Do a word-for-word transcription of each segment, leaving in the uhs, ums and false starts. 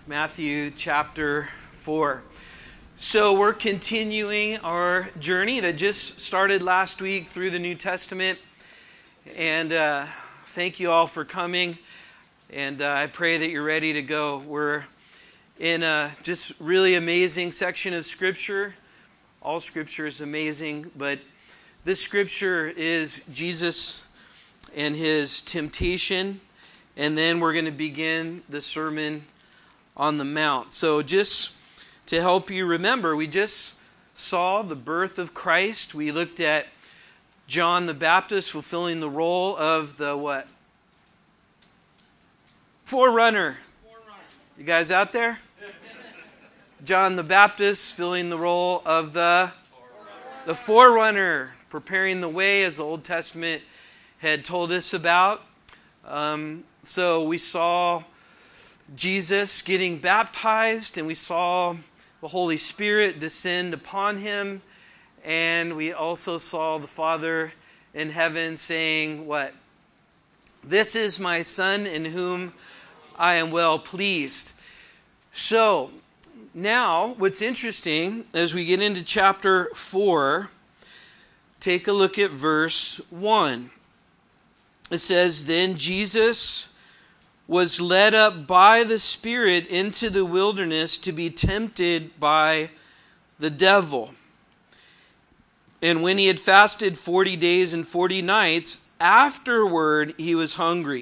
Matthew chapter four. So we're continuing our journey that just started last week through the New Testament. And uh, thank you all for coming. And uh, I pray that you're ready to go. We're in a just really amazing section of Scripture. All Scripture is amazing, but this Scripture is Jesus and His temptation. And then we're going to begin the Sermon on the Mount. So just to help you remember, we just saw the birth of Christ. We looked at John the Baptist fulfilling the role of the what? Forerunner. Forerunner. You guys out there? John the Baptist filling the role of the forerunner. the forerunner, preparing the way as the Old Testament had told us about. Um, so we saw Jesus getting baptized, and we saw the Holy Spirit descend upon him, and we also saw the Father in heaven saying what? This is my Son in whom I am well pleased. So now what's interesting as we get into chapter four, take a look at verse one. It says, "Then Jesus was led up by the Spirit into the wilderness to be tempted by the devil. And when he had fasted forty days and forty nights, afterward he was hungry."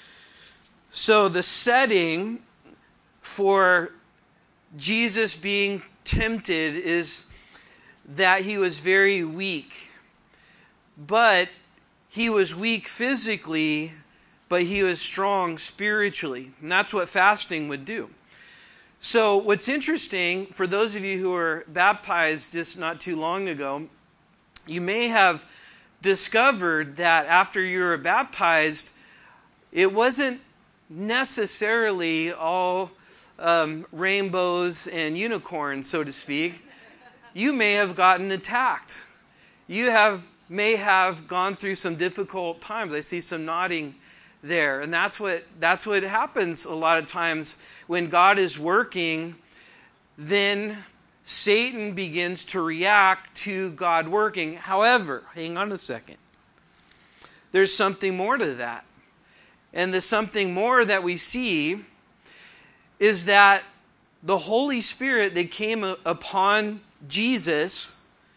So the setting for Jesus being tempted is that he was very weak. But he was weak physically, but he was strong spiritually. And that's what fasting would do. So what's interesting, for those of you who were baptized just not too long ago, you may have discovered that after you were baptized, it wasn't necessarily all um, rainbows and unicorns, so to speak. You may have gotten attacked. You have may have gone through some difficult times. I see some nodding there. And that's what that's what happens a lot of times when God is working. Then Satan begins to react to God working. However, hang on a second. There's something more to that. And the something more that we see is that the Holy Spirit that came upon Jesus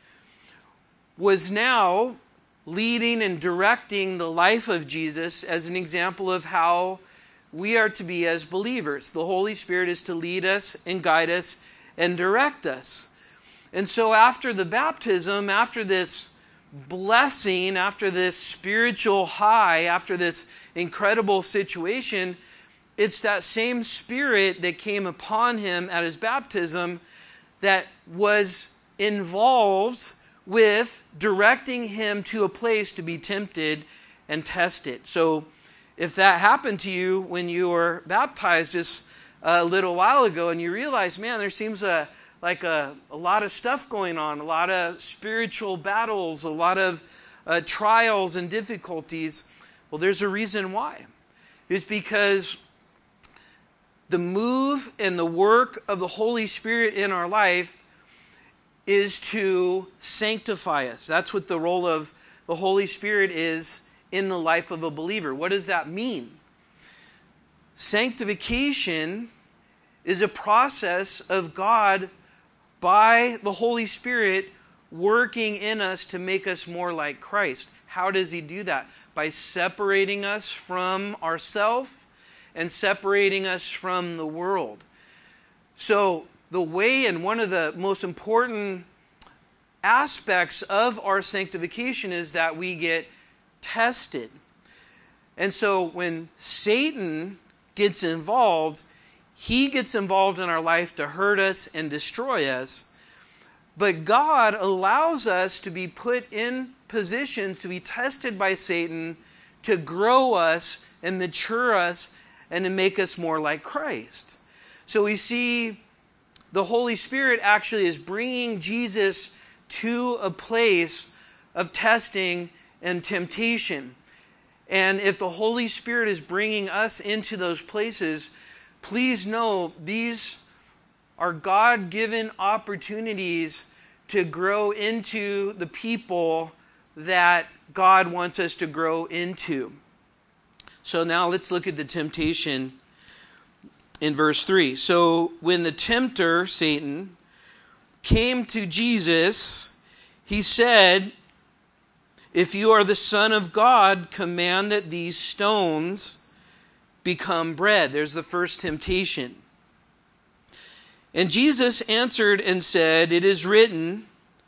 was now leading and directing the life of Jesus as an example of how we are to be as believers. The Holy Spirit is to lead us and guide us and direct us. And so after the baptism, after this blessing, after this spiritual high, after this incredible situation, it's that same Spirit that came upon him at his baptism that was involved with directing him to a place to be tempted and tested. So if that happened to you when you were baptized just a little while ago and you realize, man, there seems a, like a, a lot of stuff going on, a lot of spiritual battles, a lot of uh, trials and difficulties, well, there's a reason why. It's because the move and the work of the Holy Spirit in our life is to sanctify us. That's what the role of the Holy Spirit is in the life of a believer. What does that mean? Sanctification is a process of God by the Holy Spirit working in us to make us more like Christ. How does He do that? By separating us from ourselves and separating us from the world. So the way, and one of the most important aspects of our sanctification is that we get tested. And so when Satan gets involved, he gets involved in our life to hurt us and destroy us. But God allows us to be put in position to be tested by Satan to grow us and mature us and to make us more like Christ. So we see the Holy Spirit actually is bringing Jesus to a place of testing and temptation. And if the Holy Spirit is bringing us into those places, please know these are God-given opportunities to grow into the people that God wants us to grow into. So now let's look at the temptation in verse three. So when the tempter, Satan, came to Jesus, he said, "If you are the Son of God, command that these stones become bread." There's the first temptation. And Jesus answered and said, "It is written,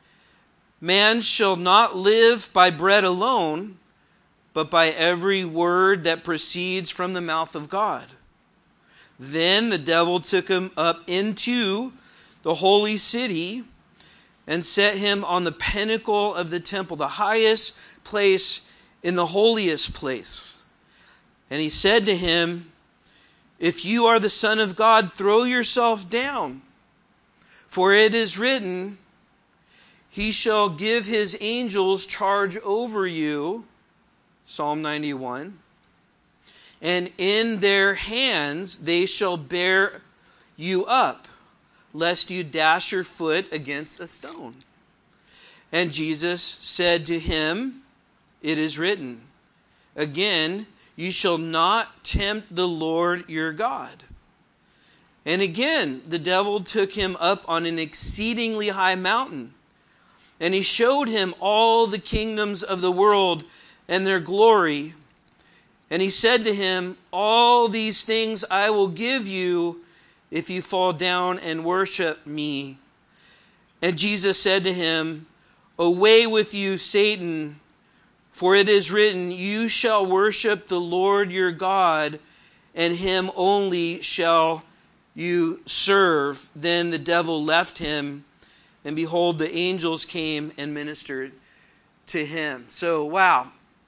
man shall not live by bread alone, but by every word that proceeds from the mouth of God." Then the devil took him up into the holy city and set him on the pinnacle of the temple, the highest place in the holiest place. And he said to him, "If you are the Son of God, throw yourself down. For it is written, he shall give his angels charge over you." Psalm ninety-one. "And in their hands they shall bear you up, lest you dash your foot against a stone." And Jesus said to him, "It is written, again, you shall not tempt the Lord your God." And again, the devil took him up on an exceedingly high mountain, and he showed him all the kingdoms of the world and their glory. And he said to him, "All these things I will give you if you fall down and worship me." And Jesus said to him, "Away with you, Satan, for it is written, you shall worship the Lord your God, and him only shall you serve." Then the devil left him, and behold, the angels came and ministered to him. So, wow.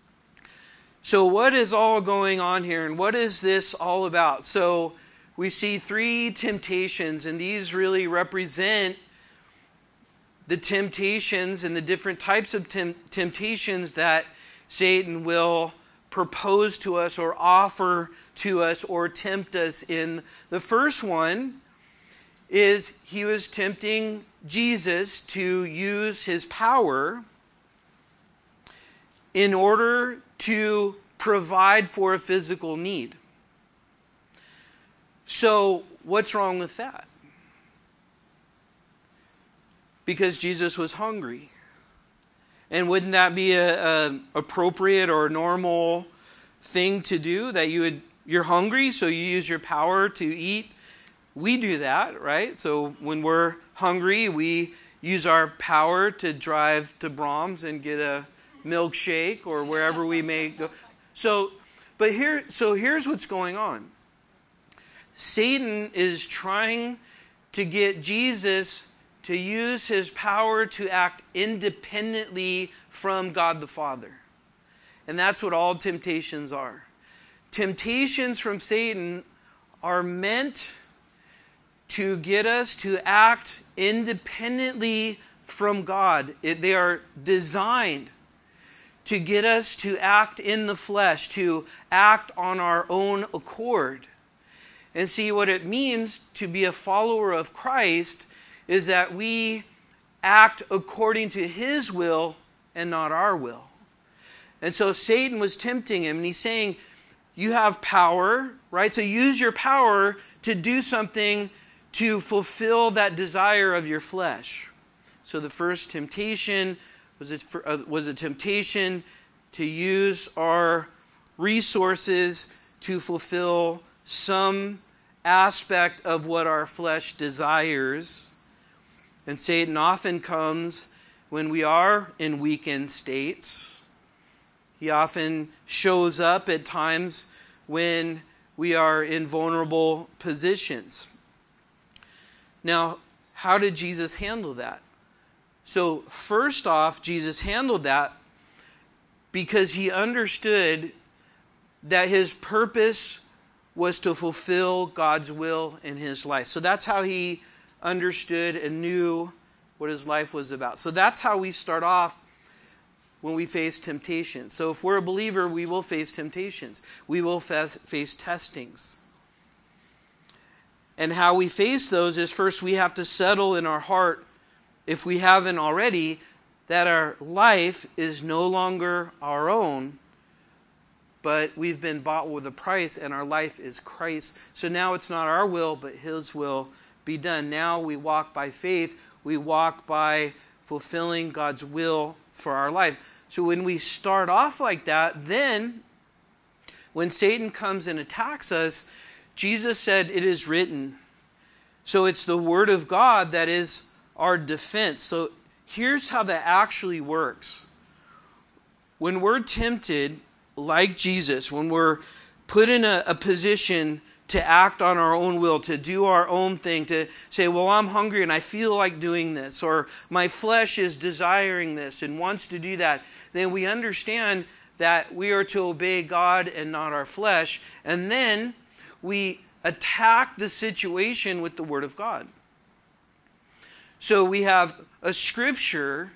So what is all going on here, and what is this all about? So we see three temptations, and these really represent the temptations and the different types of tem- temptations that Satan will propose to us or offer to us or tempt us in. The first one is he was tempting Jesus to use his power in order to provide for a physical need. So, what's wrong with that? Because Jesus was hungry. And wouldn't that be a, a appropriate or normal thing to do? That you would, you're hungry, so you use your power to eat. We do that, right? So when we're hungry, we use our power to drive to Brahms and get a milkshake or wherever we may go. So, but here, so here's what's going on. Satan is trying to get Jesus to use his power to act independently from God the Father. And that's what all temptations are. Temptations from Satan are meant to get us to act independently from God. It, they are designed to get us to act in the flesh, to act on our own accord. And see, what it means to be a follower of Christ is that we act according to his will and not our will. And so Satan was tempting him, and he's saying, you have power, right? So use your power to do something to fulfill that desire of your flesh. So the first temptation was a, was a temptation to use our resources to fulfill some aspect of what our flesh desires. And Satan often comes when we are in weakened states. He often shows up at times when we are in vulnerable positions. Now, how did Jesus handle that? So, first off, Jesus handled that because he understood that his purpose was to fulfill God's will in his life. So that's how he understood and knew what his life was about. So that's how we start off when we face temptation. So if we're a believer, we will face temptations. We will face testings. And how we face those is first we have to settle in our heart, if we haven't already, that our life is no longer our own, but we've been bought with a price and our life is Christ. So now it's not our will, but His will be done. Now we walk by faith. We walk by fulfilling God's will for our life. So when we start off like that, then when Satan comes and attacks us, Jesus said, "It is written." So it's the Word of God that is our defense. So here's how that actually works. When we're tempted, like Jesus, when we're put in a, a position to act on our own will, to do our own thing, to say, well, I'm hungry and I feel like doing this, or my flesh is desiring this and wants to do that, then we understand that we are to obey God and not our flesh. And then we attack the situation with the Word of God. So we have a scripture,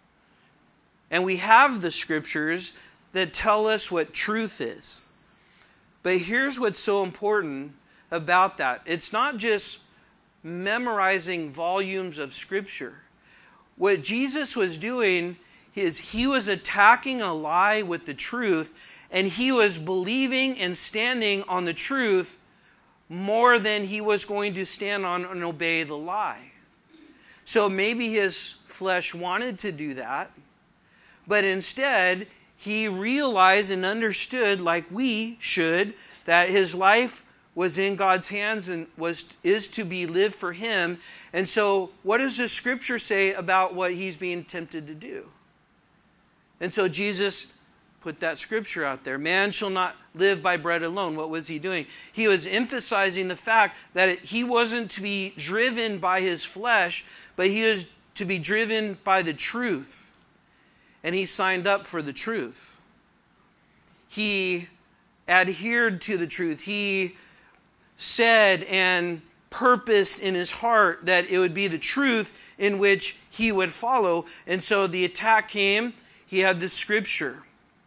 and we have the scriptures that tell us what truth is. But here's what's so important about that. It's not just memorizing volumes of scripture. What Jesus was doing is he was attacking a lie with the truth, and he was believing and standing on the truth more than he was going to stand on and obey the lie. So maybe his flesh wanted to do that, but instead he realized and understood, like we should, that his life was in God's hands and was is to be lived for him. And so what does the scripture say about what he's being tempted to do? And so Jesus put that scripture out there. Man shall not live by bread alone. What was he doing? He was emphasizing the fact that it, he wasn't to be driven by his flesh, but he was to be driven by the truth. And he signed up for the truth. He adhered to the truth. He said and purposed in his heart that it would be the truth in which he would follow. And so the attack came. He had the scripture.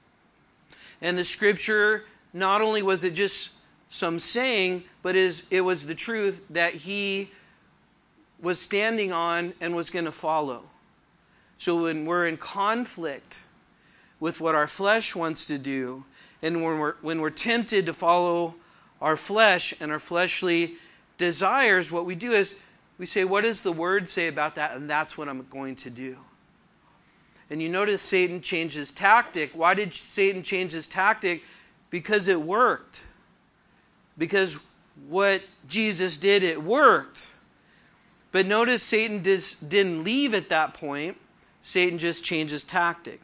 And the scripture, not only was it just some saying, but is it was the truth that he was standing on and was going to follow. So when we're in conflict with what our flesh wants to do, and when we're, when we're tempted to follow our flesh and our fleshly desires, what we do is we say, what does the Word say about that? And that's what I'm going to do. And you notice Satan changed his tactic. Why did Satan change his tactic? Because it worked. Because what Jesus did, it worked. But notice Satan dis- didn't leave at that point. Satan just changed his tactic.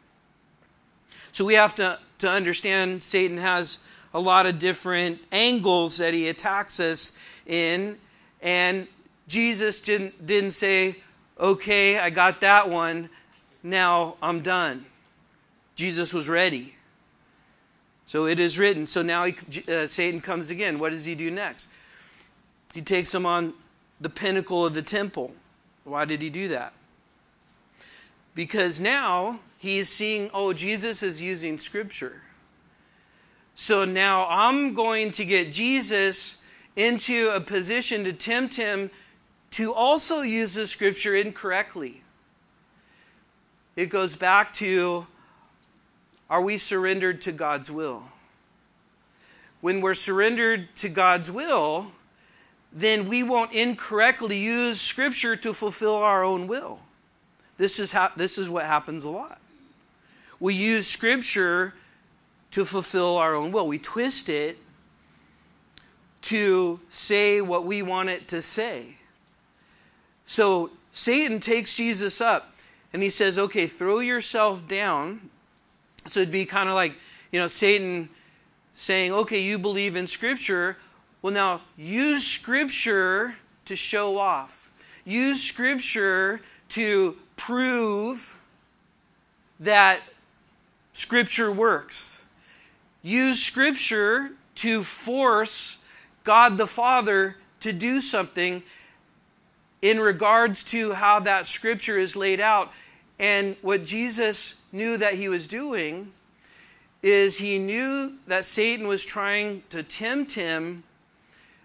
So we have to, to understand Satan has a lot of different angles that he attacks us in. And Jesus didn't, didn't say, okay, I got that one. Now I'm done. Jesus was ready. So it is written. So now he, uh, Satan comes again. What does he do next? He takes him on the pinnacle of the temple. Why did he do that? Because now he is seeing, oh, Jesus is using scripture. So now I'm going to get Jesus into a position to tempt him to also use the scripture incorrectly. It goes back to, are we surrendered to God's will? When we're surrendered to God's will, then we won't incorrectly use scripture to fulfill our own will. This is how, this is what happens a lot. We use scripture to fulfill our own will. We twist it to say what we want it to say. So Satan takes Jesus up and he says, okay, throw yourself down. So it'd be kind of like, you know, Satan saying, okay, you believe in scripture. Well, now use scripture to show off. Use scripture to prove that scripture works. Use scripture to force God the Father to do something in regards to how that scripture is laid out. And what Jesus knew that he was doing is he knew that Satan was trying to tempt him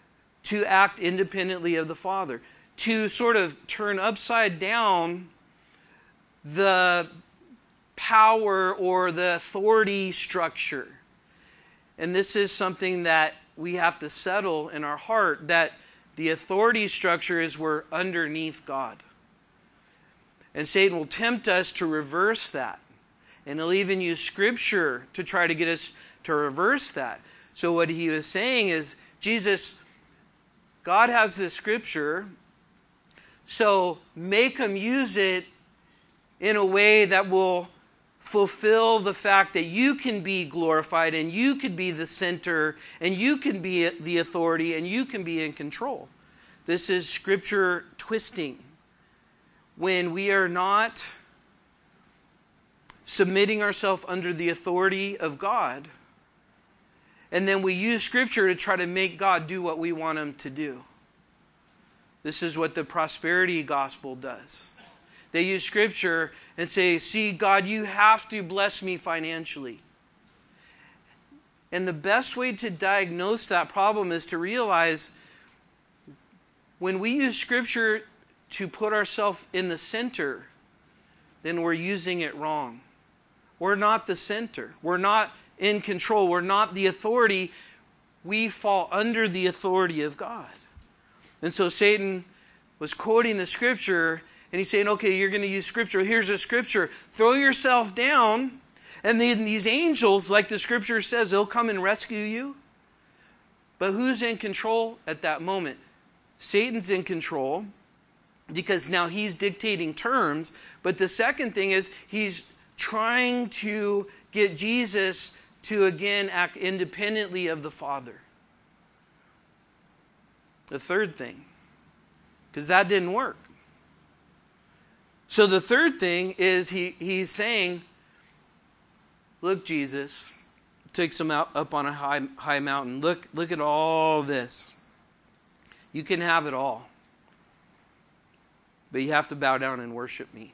to act independently of the Father, to sort of turn upside down the power or the authority structure. And this is something that we have to settle in our heart, that the authority structure is we're underneath God. And Satan will tempt us to reverse that. And he'll even use Scripture to try to get us to reverse that. So what he was saying is, Jesus, God has this Scripture, so make him use it in a way that will fulfill the fact that you can be glorified and you can be the center and you can be the authority and you can be in control. This is Scripture twisting. When we are not submitting ourselves under the authority of God, and then we use Scripture to try to make God do what we want him to do. This is what the prosperity gospel does. They use Scripture and say, see, God, you have to bless me financially. And the best way to diagnose that problem is to realize when we use Scripture to put ourselves in the center, then we're using it wrong. We're not the center. We're not in control. We're not the authority. We fall under the authority of God. And so Satan was quoting the Scripture, and he's saying, okay, you're going to use Scripture. Here's a Scripture. Throw yourself down, and then these angels, like the Scripture says, they'll come and rescue you. But who's in control at that moment? Satan's in control, because now he's dictating terms. But the second thing is he's trying to get Jesus to again act independently of the Father. The third thing, because that didn't work. So the third thing is he, he's saying, look, Jesus, takes him out up on a high, high mountain. Look, look at all this. You can have it all. But you have to bow down and worship me.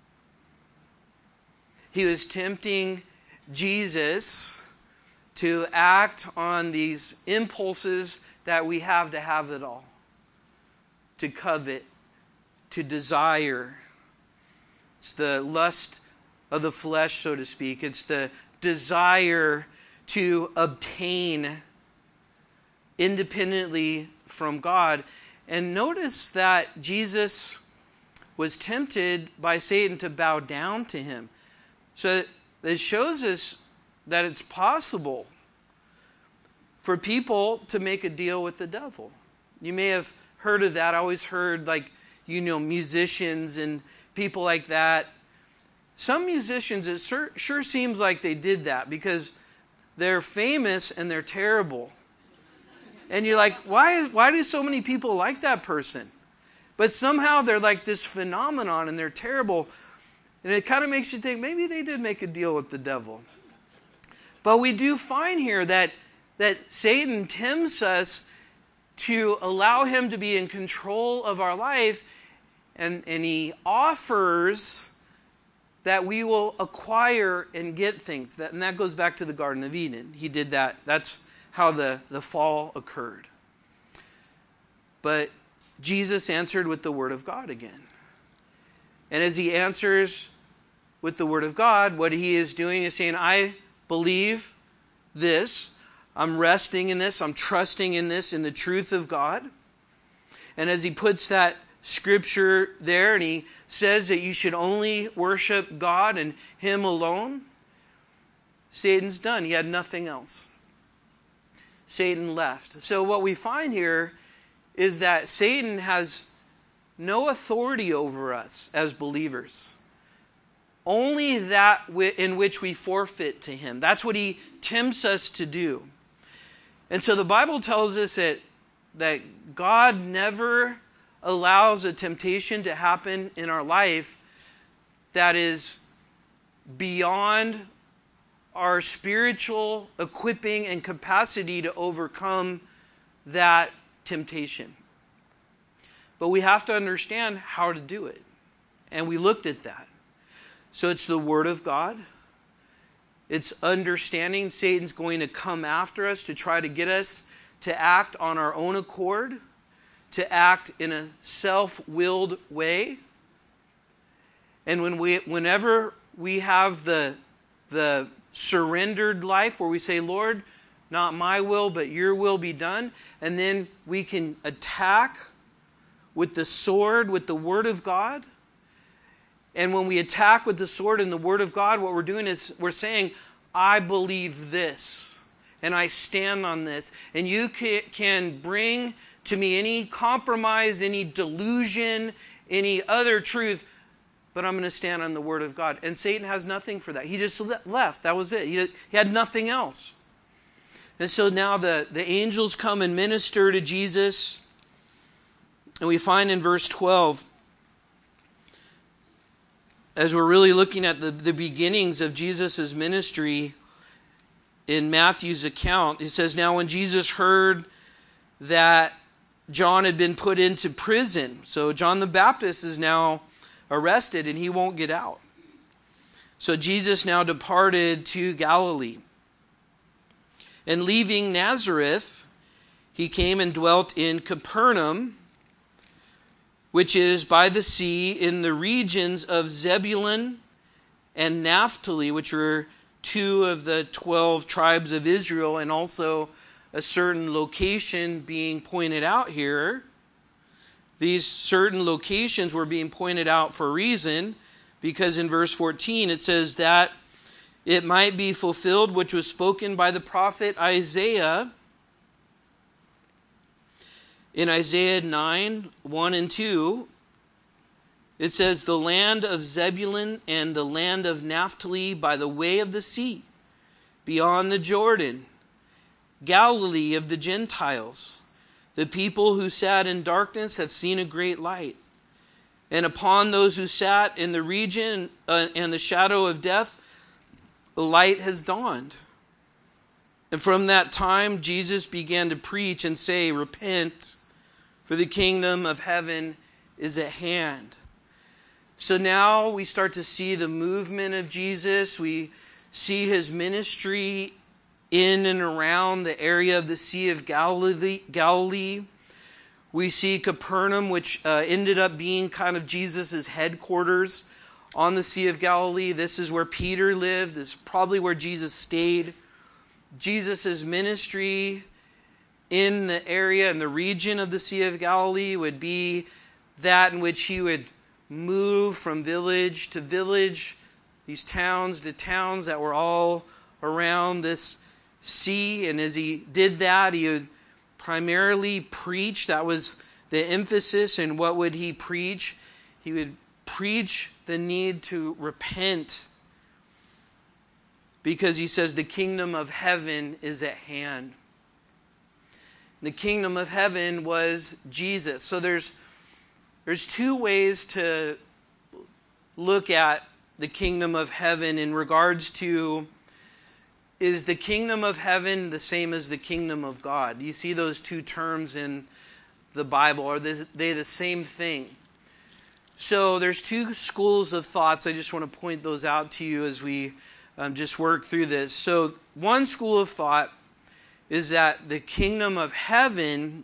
He was tempting Jesus to act on these impulses that we have to have it all. To covet, to desire. It's the lust of the flesh, so to speak. It's the desire to obtain independently from God. And notice that Jesus was tempted by Satan to bow down to him. So it shows us that it's possible for people to make a deal with the devil. You may have heard of that. I always heard, like, you know, musicians and people like that. Some musicians, it sure, sure seems like they did that because they're famous and they're terrible. And you're like, why, why do so many people like that person? But somehow they're like this phenomenon and they're terrible. And it kind of makes you think maybe they did make a deal with the devil. But we do find here that, that Satan tempts us to allow him to be in control of our life. And, and he offers that we will acquire and get things. That, and that goes back to the Garden of Eden. He did that. That's how the, the fall occurred. But Jesus answered with the Word of God again. And as he answers with the Word of God, what he is doing is saying, I believe this. I'm resting in this. I'm trusting in this, in the truth of God. And as he puts that Scripture there and he says that you should only worship God and him alone, Satan's done. He had nothing else. Satan left. So what we find here is that Satan has no authority over us as believers. Only that in which we forfeit to him. That's what he tempts us to do. And so the Bible tells us that, that God never allows a temptation to happen in our life that is beyond our spiritual equipping and capacity to overcome that temptation. But we have to understand how to do it. And we looked at that. So it's the Word of God. It's understanding Satan's going to come after us to try to get us to act on our own accord, to act in a self-willed way. And when we, whenever we have the, the surrendered life where we say, Lord, not my will, but your will be done, and then we can attack with the sword, with the Word of God. And when we attack with the sword and the Word of God, what we're doing is we're saying, I believe this, and I stand on this. And you can bring to me any compromise, any delusion, any other truth, but I'm going to stand on the Word of God. And Satan has nothing for that. He just left. That was it. He had nothing else. And so now the, the angels come and minister to Jesus. And we find in verse twelve, as we're really looking at the, the beginnings of Jesus' ministry in Matthew's account, it says, now when Jesus heard that John had been put into prison, so John the Baptist is now arrested and he won't get out. So Jesus now departed to Galilee. And leaving Nazareth, he came and dwelt in Capernaum, which is by the sea in the regions of Zebulun and Naphtali, which are two of the twelve tribes of Israel, and also a certain location being pointed out here. These certain locations were being pointed out for a reason, because in verse fourteen it says that it might be fulfilled which was spoken by the prophet Isaiah. In Isaiah nine, one and two, it says, the land of Zebulun and the land of Naphtali by the way of the sea, beyond the Jordan, Galilee of the Gentiles. The people who sat in darkness have seen a great light. And upon those who sat in the region uh, and the shadow of death, the light has dawned. And from that time, Jesus began to preach and say, repent, for the kingdom of heaven is at hand. So now we start to see the movement of Jesus. We see his ministry in and around the area of the Sea of Galilee. Galilee. We see Capernaum, which uh, ended up being kind of Jesus' headquarters on the Sea of Galilee. This is where Peter lived. This is probably where Jesus stayed. Jesus' ministry in the area and the region of the Sea of Galilee would be that in which he would move from village to village, these towns to towns that were all around this sea. And as he did that, he would primarily preach. That was the emphasis. And what would he preach? He would preach the need to repent, because he says the kingdom of heaven is at hand. The kingdom of heaven was Jesus. So there's there's two ways to look at the kingdom of heaven in regards to, is the kingdom of heaven the same as the kingdom of God? You see those two terms in the Bible. Are they the same thing? So there's two schools of thoughts. I just want to point those out to you as we um, just work through this. So one school of thought is that the kingdom of heaven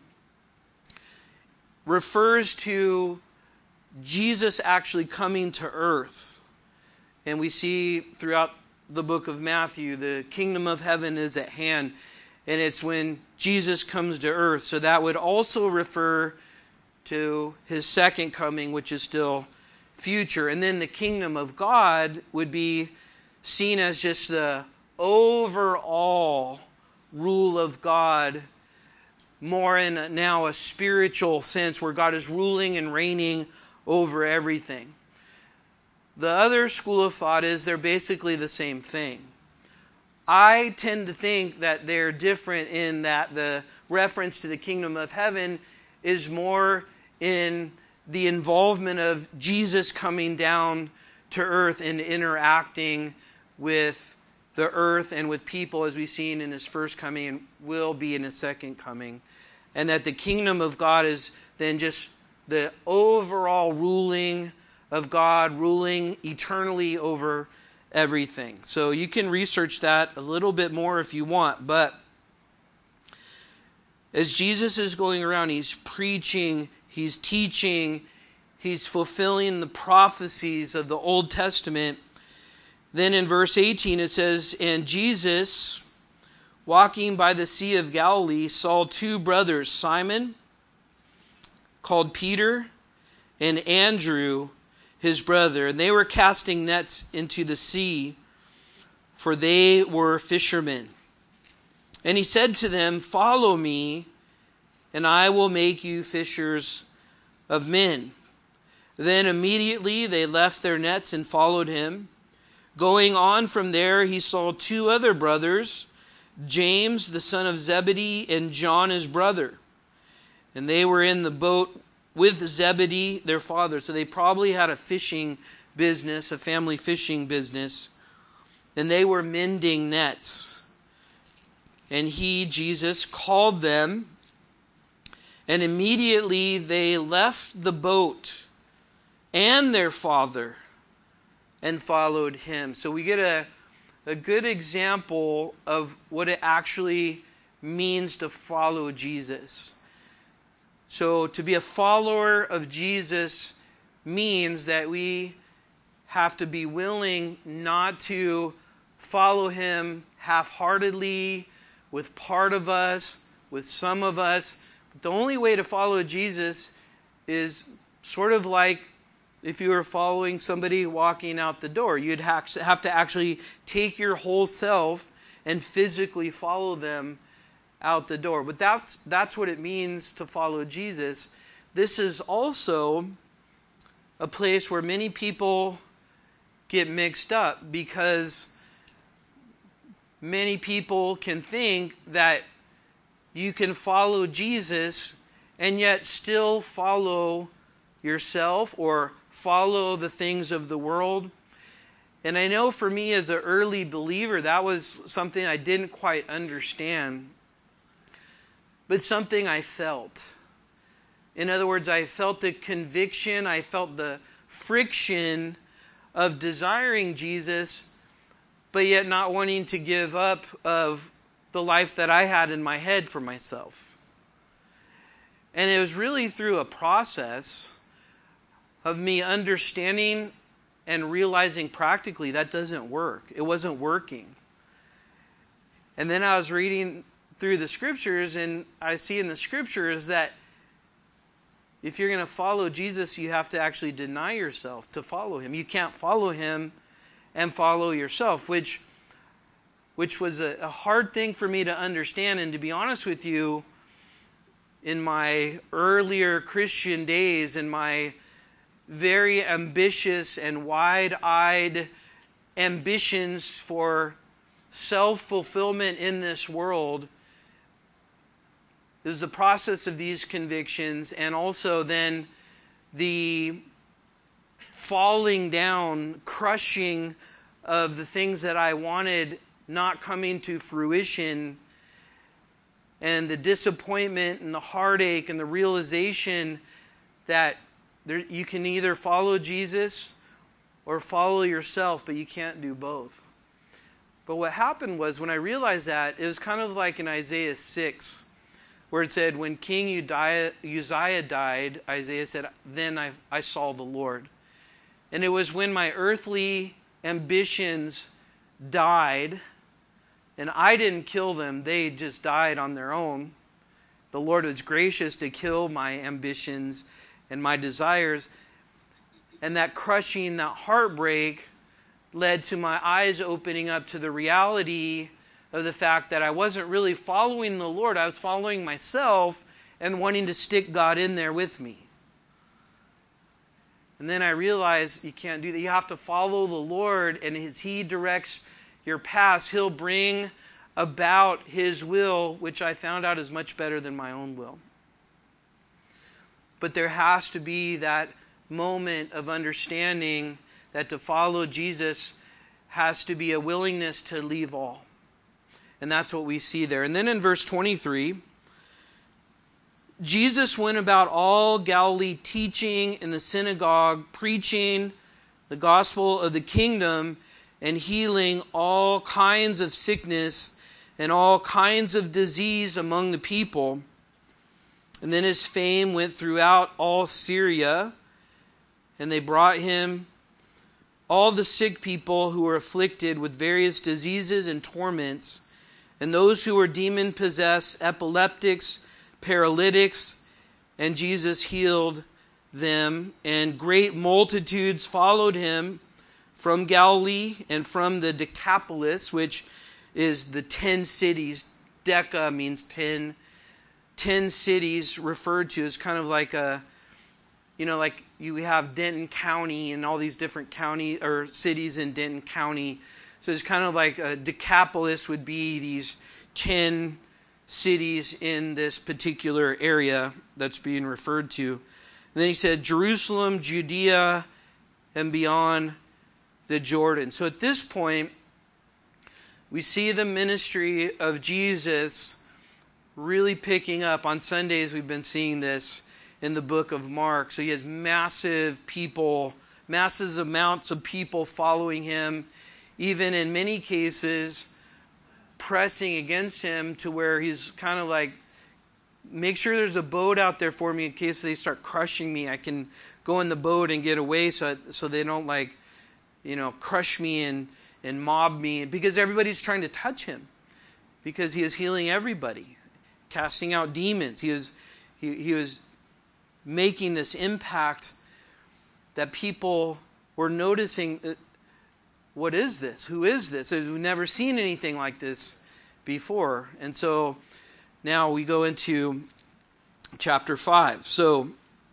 refers to Jesus actually coming to earth. And we see throughout the book of Matthew, the kingdom of heaven is at hand. And it's when Jesus comes to earth. So that would also refer to his second coming, which is still future. And then the kingdom of God would be seen as just the overall rule of God, more in a, now a spiritual sense where God is ruling and reigning over everything. The other school of thought is they're basically the same thing. I tend to think that they're different in that the reference to the kingdom of heaven is more in the involvement of Jesus coming down to earth and interacting with the earth and with people, as we've seen in his first coming and will be in his second coming. And that the kingdom of God is then just the overall ruling of God, ruling eternally over everything. So you can research that a little bit more if you want. But As Jesus is going around, he's preaching, he's teaching, he's fulfilling the prophecies of the Old Testament. Then in verse eighteen it says, "And Jesus, walking by the Sea of Galilee, saw two brothers, Simon, called Peter, and Andrew, his brother. And they were casting nets into the sea, for they were fishermen. And he said to them, 'Follow me, and I will make you fishers of men.' Then immediately they left their nets and followed him. Going on from there, he saw two other brothers, James, the son of Zebedee, and John, his brother. And they were in the boat with Zebedee, their father." So they probably had a fishing business, a family fishing business. And they were mending nets. And he, Jesus, called them. And immediately they left the boat and their father and followed him. So we get a, a good example of what it actually means to follow Jesus. So to be a follower of Jesus means that we have to be willing not to follow him half-heartedly, with part of us, with some of us. The only way to follow Jesus is sort of like if you were following somebody walking out the door. You'd have to actually take your whole self and physically follow them out the door. But that's, that's what it means to follow Jesus. This is also a place where many people get mixed up, because many people can think that you can follow Jesus and yet still follow yourself or follow the things of the world. And I know for me as an early believer, that was something I didn't quite understand, but something I felt. In other words, I felt the conviction, I felt the friction of desiring Jesus, but yet not wanting to give up of the life that I had in my head for myself. And it was really through a process of me understanding and realizing practically that doesn't work. It wasn't working. And then I was reading through the scriptures, and I see in the scriptures that if you're going to follow Jesus, you have to actually deny yourself to follow him. You can't follow him and follow yourself, which, which was a, a hard thing for me to understand. And to be honest with you, in my earlier Christian days, in my very ambitious and wide-eyed ambitions for self-fulfillment in this world, is the process of these convictions, and also then the falling down, crushing of the things that I wanted not coming to fruition, and the disappointment and the heartache and the realization that there, you can either follow Jesus or follow yourself, but you can't do both. But what happened was, when I realized that, it was kind of like in Isaiah six, where it said, when King Uzziah died, Isaiah said, then I, I saw the Lord. And it was when my earthly ambitions died, and I didn't kill them, they just died on their own. The Lord was gracious to kill my ambitions and my desires. And that crushing, that heartbreak led to my eyes opening up to the reality of the fact that I wasn't really following the Lord. I was following myself and wanting to stick God in there with me. And then I realized you can't do that. You have to follow the Lord, and as He directs your paths, He'll bring about His will, which I found out is much better than my own will. But there has to be that moment of understanding that to follow Jesus has to be a willingness to leave all. And that's what we see there. And then in verse twenty-three, Jesus went about all Galilee, teaching in the synagogue, preaching the gospel of the kingdom, and healing all kinds of sickness and all kinds of disease among the people. And then his fame went throughout all Syria, and they brought him all the sick people who were afflicted with various diseases and torments, and those who were demon-possessed, epileptics, paralytics, and Jesus healed them. And great multitudes followed him from Galilee and from the Decapolis, which is the ten cities. Deca means ten. Ten cities referred to as kind of like a, you know, like you have Denton County and all these different county or cities in Denton County. So it's kind of like a Decapolis would be these ten cities in this particular area that's being referred to. And then he said Jerusalem, Judea, and beyond the Jordan. So at this point, we see the ministry of Jesus really picking up. On Sundays, we've been seeing this in the book of Mark. So he has massive people, massive amounts of people following him, even in many cases pressing against him to where he's kind of like, make sure there's a boat out there for me in case they start crushing me. I can go in the boat and get away so, so they don't like, you know, crush me and, and mob me. Because everybody's trying to touch him. Because he is healing everybody, casting out demons. He was, he, he was making this impact that people were noticing, what is this? Who is this? We've never seen anything like this before. And so now we go into chapter five. So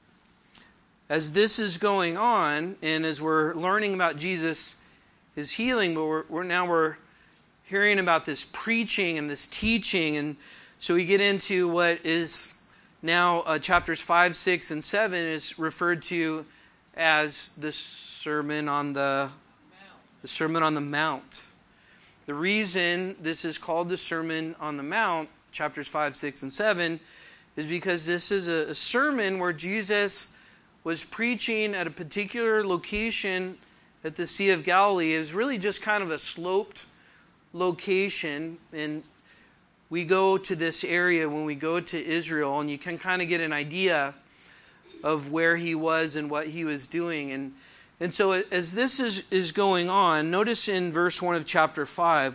as this is going on, and as we're learning about Jesus, his healing, but we're, we're now we're hearing about this preaching and this teaching. And so we get into what is now uh, chapters five, six, and seven is referred to as the Sermon on the, the Sermon on the Mount. The reason this is called the Sermon on the Mount, chapters five, six, and seven, is because this is a, a sermon where Jesus was preaching at a particular location at the Sea of Galilee. It was really just kind of a sloped location, and we go to this area when we go to Israel, and you can kind of get an idea of where he was and what he was doing. And and so as this is, is going on, notice in verse one of chapter five,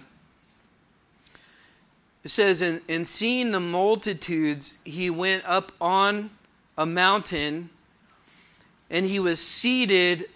it says, and, and seeing the multitudes, he went up on a mountain, and he was seated.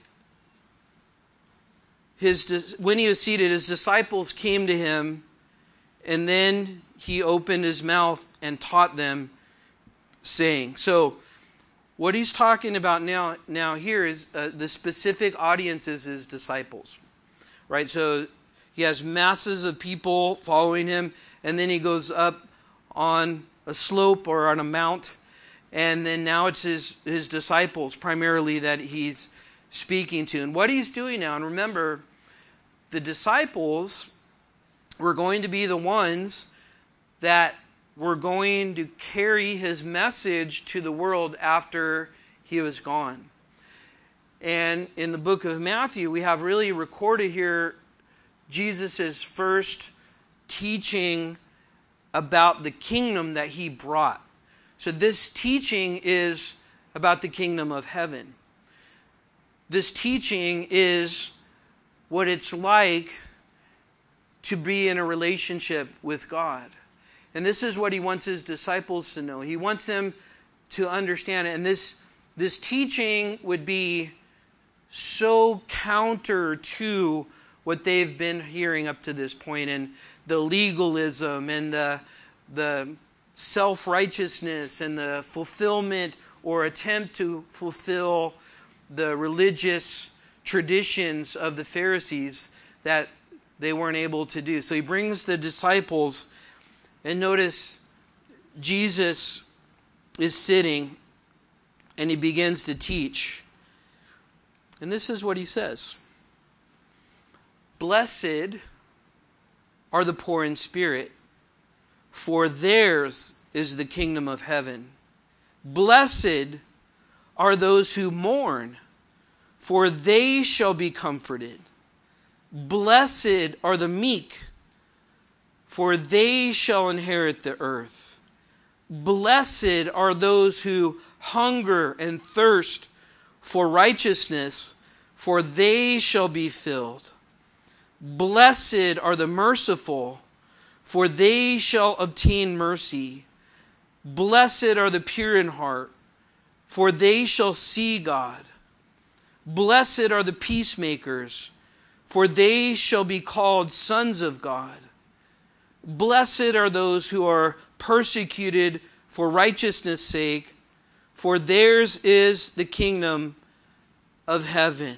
His, when he was seated, his disciples came to him, and then he opened his mouth and taught them, saying. So what he's talking about now, now here is uh, the specific audience is his disciples. Right? So he has masses of people following him, and then he goes up on a slope or on a mount, and then now it's his, his disciples primarily that he's speaking to. And what he's doing now, and remember, the disciples were going to be the ones that were going to carry his message to the world after he was gone. And in the book of Matthew, we have really recorded here Jesus' first teaching about the kingdom that he brought. So this teaching is about the kingdom of heaven. This teaching is what it's like to be in a relationship with God. And this is what he wants his disciples to know. He wants them to understand it. And this, this teaching would be so counter to what they've been hearing up to this point, and the legalism and the, the self-righteousness and the fulfillment or attempt to fulfill the religious traditions of the Pharisees that they weren't able to do. So he brings the disciples, and notice Jesus is sitting and he begins to teach. And this is what he says. Blessed are the poor in spirit, for theirs is the kingdom of heaven. Blessed are those who mourn, for they shall be comforted. Blessed are the meek, for they shall inherit the earth. Blessed are those who hunger and thirst for righteousness, for they shall be filled. Blessed are the merciful, for they shall obtain mercy. Blessed are the pure in heart, for they shall see God. Blessed are the peacemakers, for they shall be called sons of God. Blessed are those who are persecuted for righteousness' sake, for theirs is the kingdom of heaven.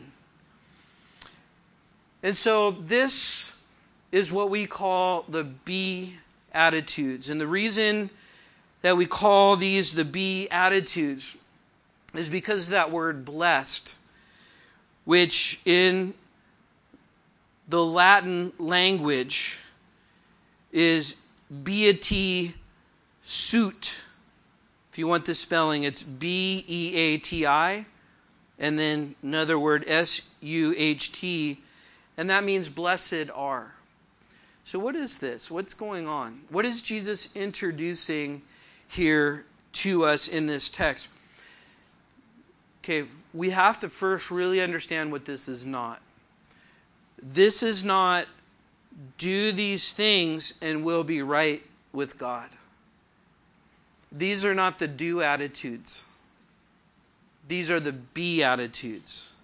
And so this is what we call the Beatitudes. And the reason that we call these the Beatitudes is because of that word blessed, which in the Latin language is beati sut. If you want the spelling, it's B E A T I, and then another word, S U H T, and that means blessed are. So what is this? What's going on? What is Jesus introducing here to us in this text? Okay, we have to first really understand what this is not. This is not do these things and we'll be right with God. These are not the do attitudes. These are the be attitudes.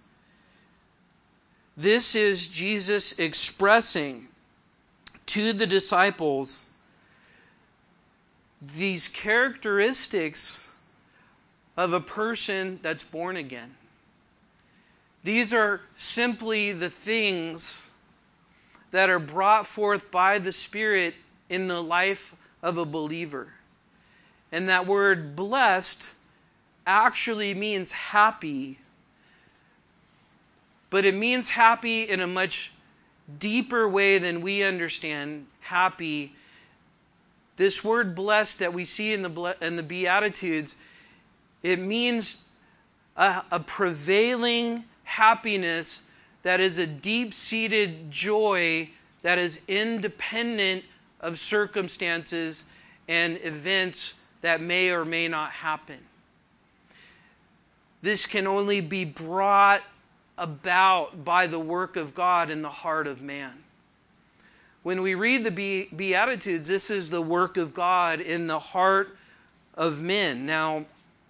This is Jesus expressing to the disciples these characteristics of a person that's born again. These are simply the things that are brought forth by the Spirit in the life of a believer. And that word blessed actually means happy, but it means happy in a much deeper way than we understand happy. This word blessed that we see in the in the Beatitudes, it means a, a prevailing happiness that is a deep-seated joy that is independent of circumstances and events that may or may not happen. This can only be brought about by the work of God in the heart of man. When we read the Beatitudes, this is the work of God in the heart of men. Now,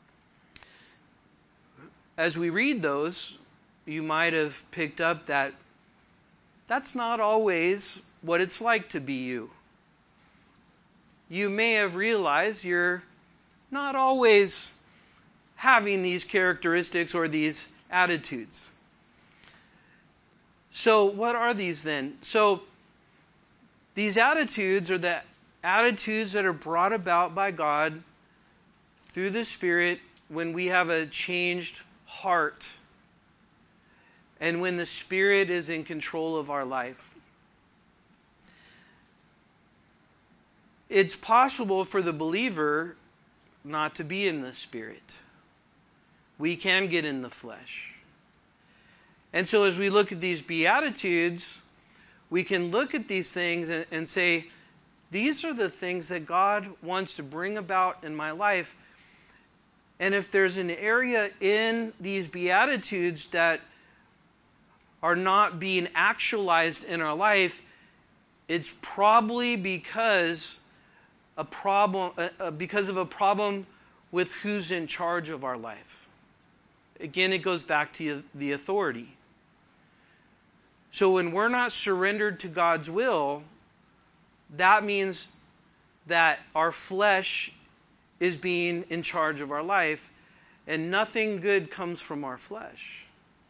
as we read those, you might have picked up that that's not always what it's like to be you. You may have realized you're not always having these characteristics or these attitudes. So what are these then? So these attitudes are the attitudes that are brought about by God through the Spirit when we have a changed heart and when the Spirit is in control of our life. It's possible for the believer not to be in the Spirit. We can get in the flesh. And so as we look at these Beatitudes, we can look at these things and, and say, these are the things that God wants to bring about in my life. And if there's an area in these Beatitudes that are not being actualized in our life, it's probably because a problem, uh, because of a problem with who's in charge of our life. Again, it goes back to the authority. So when we're not surrendered to God's will, that means that our flesh is being in charge of our life, and nothing good comes from our flesh.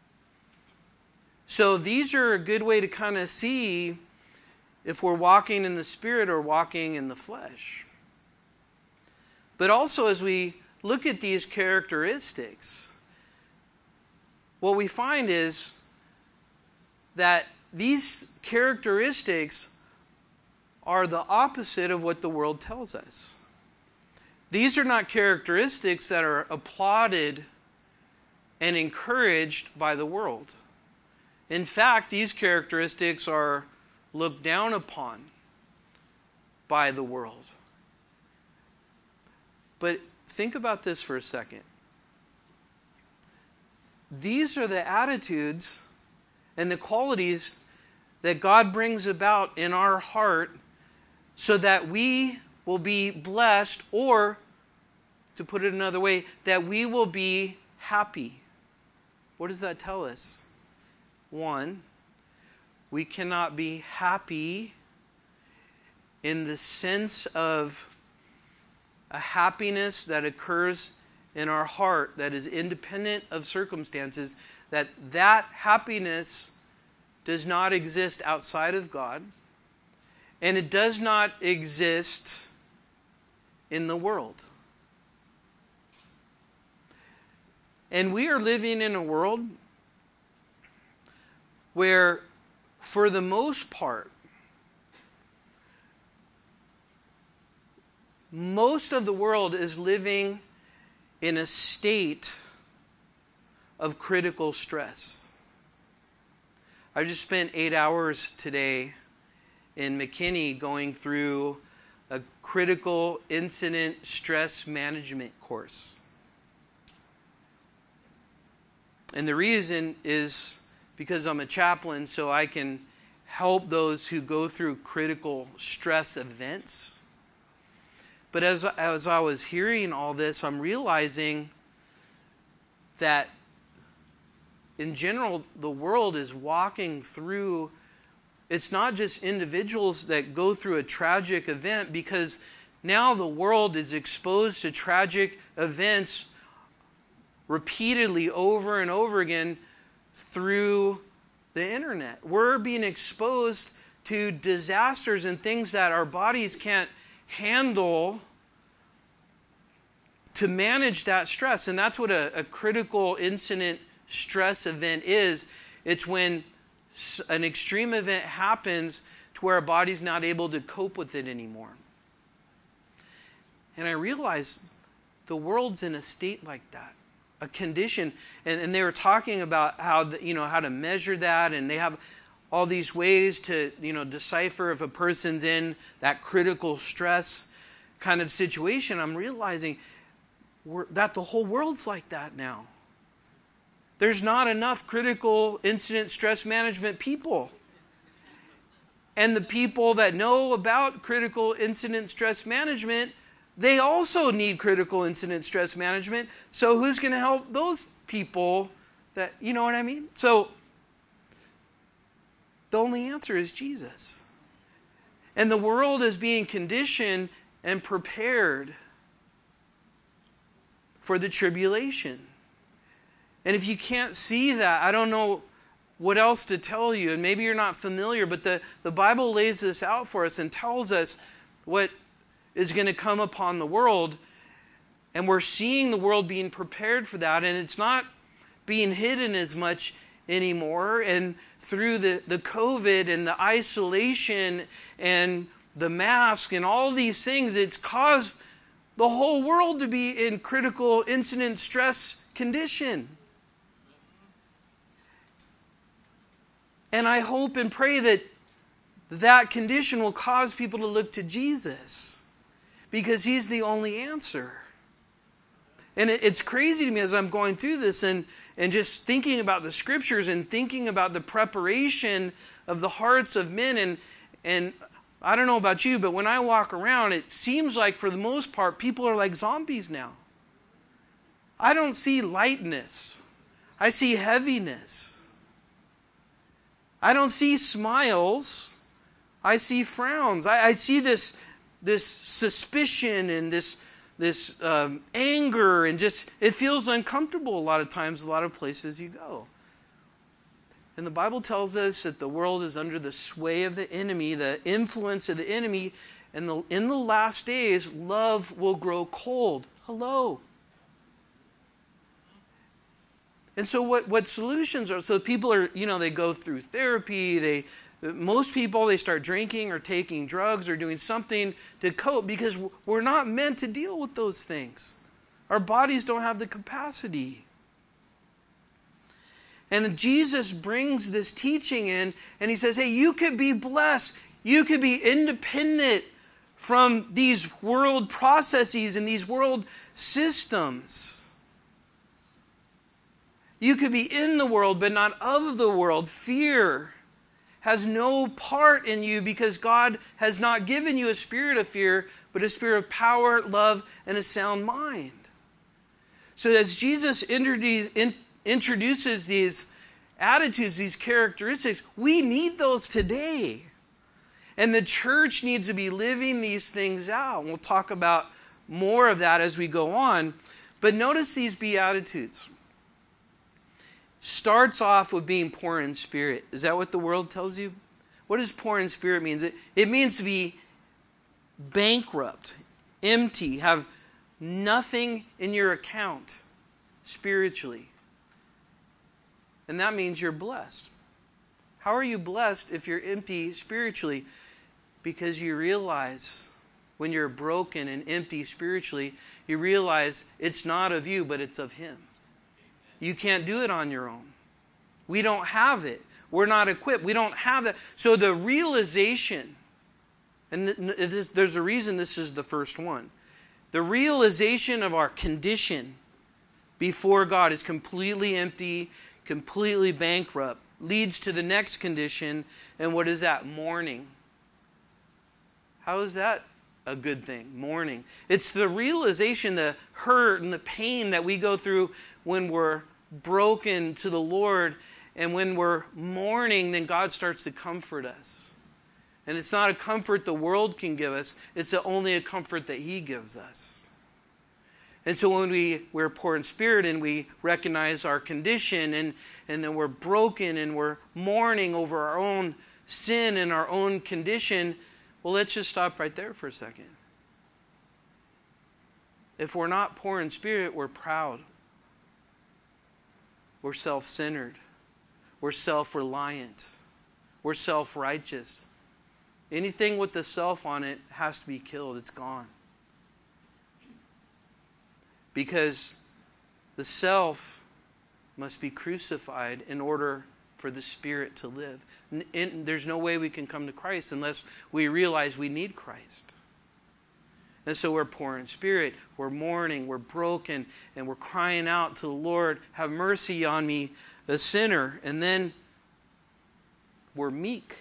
So these are a good way to kind of see if we're walking in the Spirit or walking in the flesh. But also as we look at these characteristics, what we find is that these characteristics are the opposite of what the world tells us. These are not characteristics that are applauded and encouraged by the world. In fact, these characteristics are looked down upon by the world. But think about this for a second. These are the attitudes and the qualities that God brings about in our heart so that we will be blessed, or, to put it another way, that we will be happy. What does that tell us? One, we cannot be happy in the sense of a happiness that occurs in our heart that is independent of circumstances, that that happiness does not exist outside of God, and it does not exist in the world. And we are living in a world where, for the most part, most of the world is living in a state of critical stress. I just spent eight hours today in McKinney going through a critical incident stress management course. And the reason is because I'm a chaplain, so I can help those who go through critical stress events. But as, as I was hearing all this, I'm realizing that in general, the world is walking through, it's not just individuals that go through a tragic event, because now the world is exposed to tragic events repeatedly over and over again through the internet. We're being exposed to disasters and things that our bodies can't handle to manage that stress. And that's what a, a critical incident stress event is. It's when an extreme event happens to where our body's not able to cope with it anymore. And I realized the world's in a state like that, a condition. And, and they were talking about how the, you know how to measure that, and they have all these ways to you know decipher if a person's in that critical stress kind of situation. I'm realizing we're, that the whole world's like that now. There's not enough critical incident stress management people. And the people that know about critical incident stress management, they also need critical incident stress management. So who's going to help those people? That, you know what I mean? So the only answer is Jesus. And the world is being conditioned and prepared for the tribulation. And if you can't see that, I don't know what else to tell you. And maybe you're not familiar, but the, the Bible lays this out for us and tells us what is going to come upon the world. And we're seeing the world being prepared for that. And it's not being hidden as much anymore. And through the, the COVID and the isolation and the mask and all these things, it's caused the whole world to be in critical incident stress condition. And I hope and pray that that condition will cause people to look to Jesus, because He's the only answer. And it, it's crazy to me as I'm going through this and, and just thinking about the Scriptures and thinking about the preparation of the hearts of men. And, and I don't know about you, but when I walk around, it seems like for the most part, people are like zombies now. I don't see lightness. I see heaviness. I don't see smiles. I see frowns. I, I see this, this suspicion and this, this um, anger, and just, it feels uncomfortable a lot of times, a lot of places you go. And the Bible tells us that the world is under the sway of the enemy, the influence of the enemy, and the, in the last days, love will grow cold. Hello. And so what, what solutions are, so people are, you know, they go through therapy, they, most people, they start drinking or taking drugs or doing something to cope, because we're not meant to deal with those things. Our bodies don't have the capacity. And Jesus brings this teaching in, and He says, hey, you could be blessed. You could be independent from these world processes and these world systems. You could be in the world, but not of the world. Fear has no part in you because God has not given you a spirit of fear, but a spirit of power, love, and a sound mind. So as Jesus introduces these attitudes, these characteristics, we need those today. And the church needs to be living these things out. We'll talk about more of that as we go on. But notice these Beatitudes. Starts off with being poor in spirit. Is that what the world tells you? What does poor in spirit mean? It, it means to be bankrupt, empty, have nothing in your account spiritually. And that means you're blessed. How are you blessed if you're empty spiritually? Because you realize when you're broken and empty spiritually, you realize it's not of you, but it's of Him. You can't do it on your own. We don't have it. We're not equipped. We don't have that. So the realization, and it is, there's a reason this is the first one. The realization of our condition before God is completely empty, completely bankrupt, leads to the next condition. And what is that? Mourning. How is that a good thing? Mourning. It's the realization, the hurt and the pain that we go through when we're broken to the Lord. And when we're mourning, then God starts to comfort us. And it's not a comfort the world can give us. It's only a comfort that He gives us. And so when we, we're poor in spirit and we recognize our condition and, and then we're broken and we're mourning over our own sin and our own condition, well, let's just stop right there for a second. If we're not poor in spirit, we're proud. We're self-centered. We're self-reliant. We're self-righteous. Anything with the self on it has to be killed. It's gone. Because the self must be crucified in order for the Spirit to live. And there's no way we can come to Christ unless we realize we need Christ. And so we're poor in spirit, we're mourning, we're broken, and we're crying out to the Lord, have mercy on me, a sinner. And then we're meek.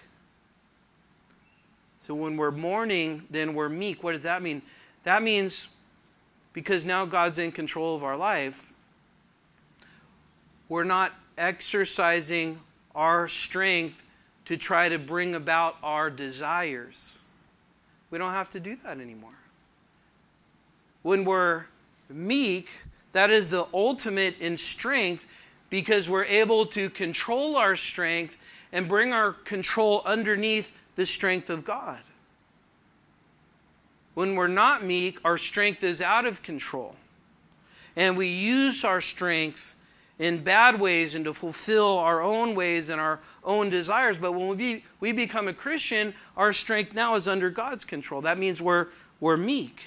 So when we're mourning, then we're meek. What does that mean? That means because now God's in control of our life, we're not exercising our strength to try to bring about our desires. We don't have to do that anymore. When we're meek, that is the ultimate in strength because we're able to control our strength and bring our control underneath the strength of God. When we're not meek, our strength is out of control. And we use our strength in bad ways and to fulfill our own ways and our own desires. But when we, be, we become a Christian, our strength now is under God's control. That means we're, we're meek.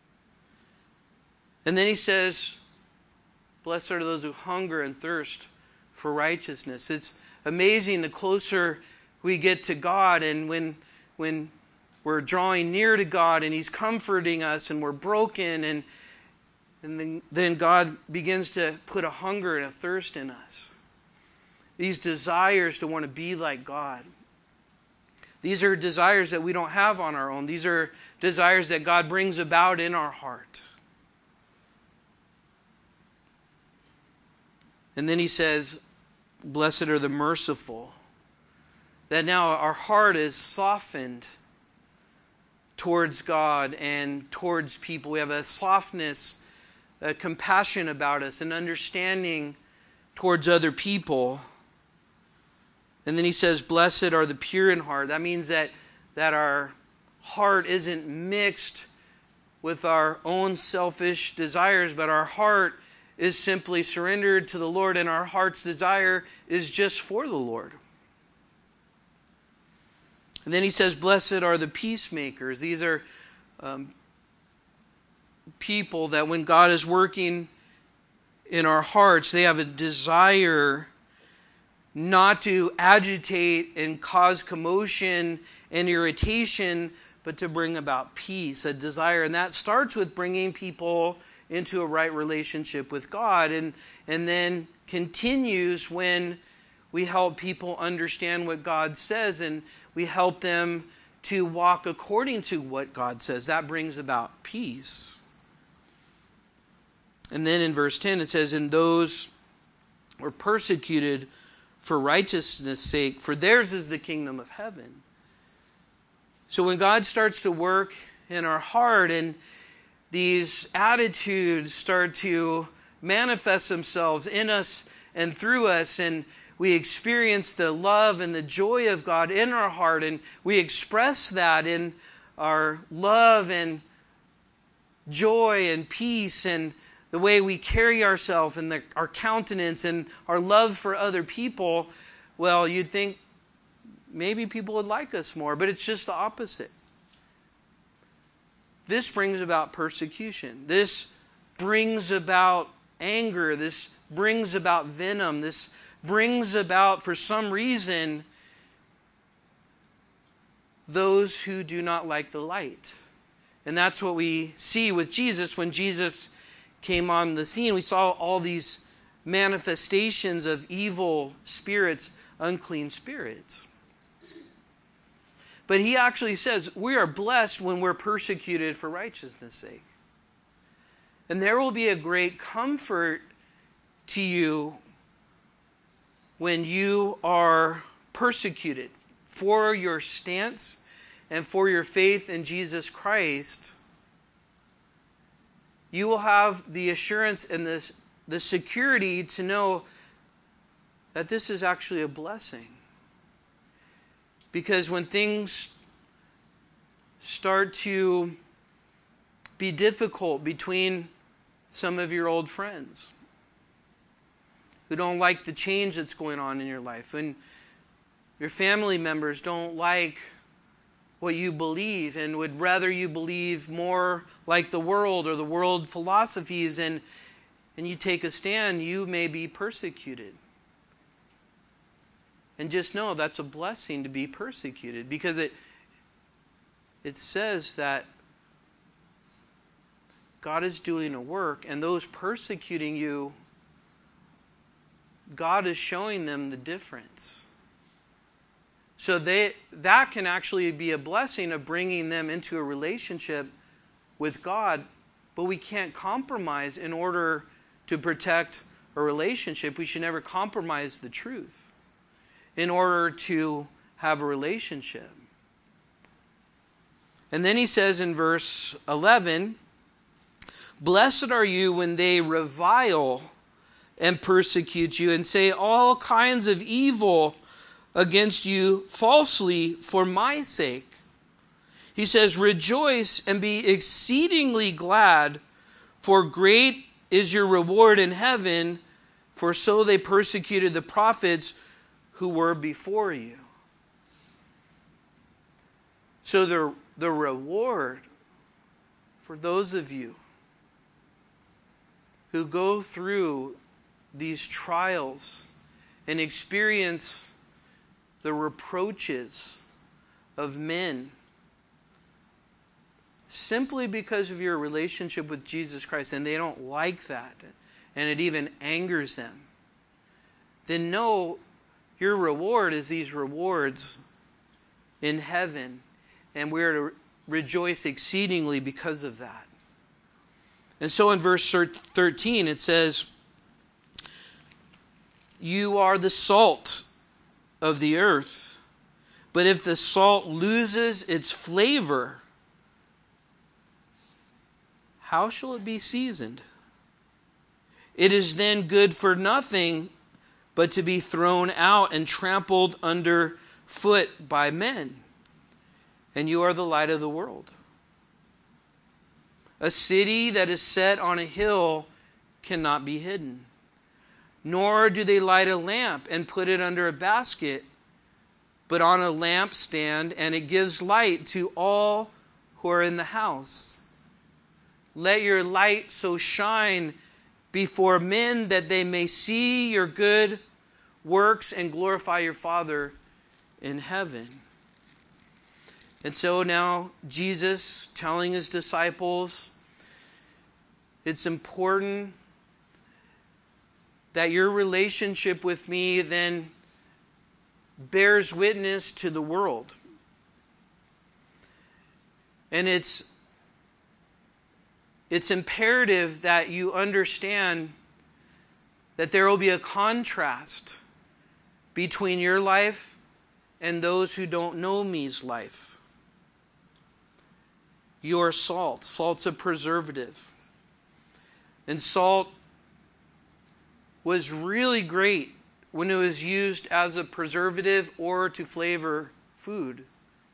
And then he says, blessed are those who hunger and thirst for righteousness. It's amazing the closer we get to God and when, when we're drawing near to God and He's comforting us and we're broken and And then, then God begins to put a hunger and a thirst in us. These desires to want to be like God. These are desires that we don't have on our own. These are desires that God brings about in our heart. And then he says, blessed are the merciful. That now our heart is softened towards God and towards people. We have a softness, a compassion about us, an understanding towards other people. And then he says, blessed are the pure in heart. That means that, that our heart isn't mixed with our own selfish desires, but our heart is simply surrendered to the Lord, and our heart's desire is just for the Lord. And then he says, blessed are the peacemakers. These are um, people that when God is working in our hearts, they have a desire not to agitate and cause commotion and irritation, but to bring about peace, a desire. And that starts with bringing people into a right relationship with God, and, and then continues when we help people understand what God says and we help them to walk according to what God says. That brings about peace. And then in verse ten it says, "And those were persecuted for righteousness' sake, for theirs is the kingdom of heaven." So when God starts to work in our heart and these attitudes start to manifest themselves in us and through us, and we experience the love and the joy of God in our heart, and we express that in our love and joy and peace and the way we carry ourselves and the, our countenance and our love for other people, well, you'd think maybe people would like us more, but it's just the opposite. This brings about persecution. This brings about anger. This brings about venom. This brings about, for some reason, those who do not like the light. And that's what we see with Jesus. When Jesus came on the scene, we saw all these manifestations of evil spirits, unclean spirits. But he actually says we are blessed when we're persecuted for righteousness' sake. And there will be a great comfort to you when you are persecuted for your stance and for your faith in Jesus Christ. You will have the assurance and the, the security to know that this is actually a blessing. Because when things start to be difficult between some of your old friends who don't like the change that's going on in your life, when your family members don't like what you believe and would rather you believe more like the world or the world philosophies, and, and you take a stand, you may be persecuted. And just know that's a blessing to be persecuted, because it, it says that God is doing a work, and those persecuting you, God is showing them the difference. So they, that can actually be a blessing of bringing them into a relationship with God, but we can't compromise in order to protect a relationship. We should never compromise the truth in order to have a relationship. And then he says in verse eleven, "Blessed are you when they revile and persecute you and say all kinds of evil against you falsely for my sake." He says, "Rejoice and be exceedingly glad, for great is your reward in heaven, for so they persecuted the prophets who were before you." So the, the reward for those of you who go through these trials and experience the reproaches of men simply because of your relationship with Jesus Christ, and they don't like that, and it even angers them, then know your reward is these rewards in heaven, and we are to rejoice exceedingly because of that. And so in verse thirteen it says, "You are the salt of the earth, but if the salt loses its flavor, how shall it be seasoned? It is then good for nothing but to be thrown out and trampled under foot by men. And you are the light of the world. A city that is set on a hill cannot be hidden. Nor do they light a lamp and put it under a basket, but on a lampstand, and it gives light to all who are in the house. Let your light so shine before men that they may see your good works and glorify your Father in heaven." And so now Jesus telling his disciples, it's important that your relationship with me then bears witness to the world. And it's, it's imperative that you understand that there will be a contrast between your life and those who don't know me's life. You're salt. Salt's a preservative. And salt was really great when it was used as a preservative or to flavor food.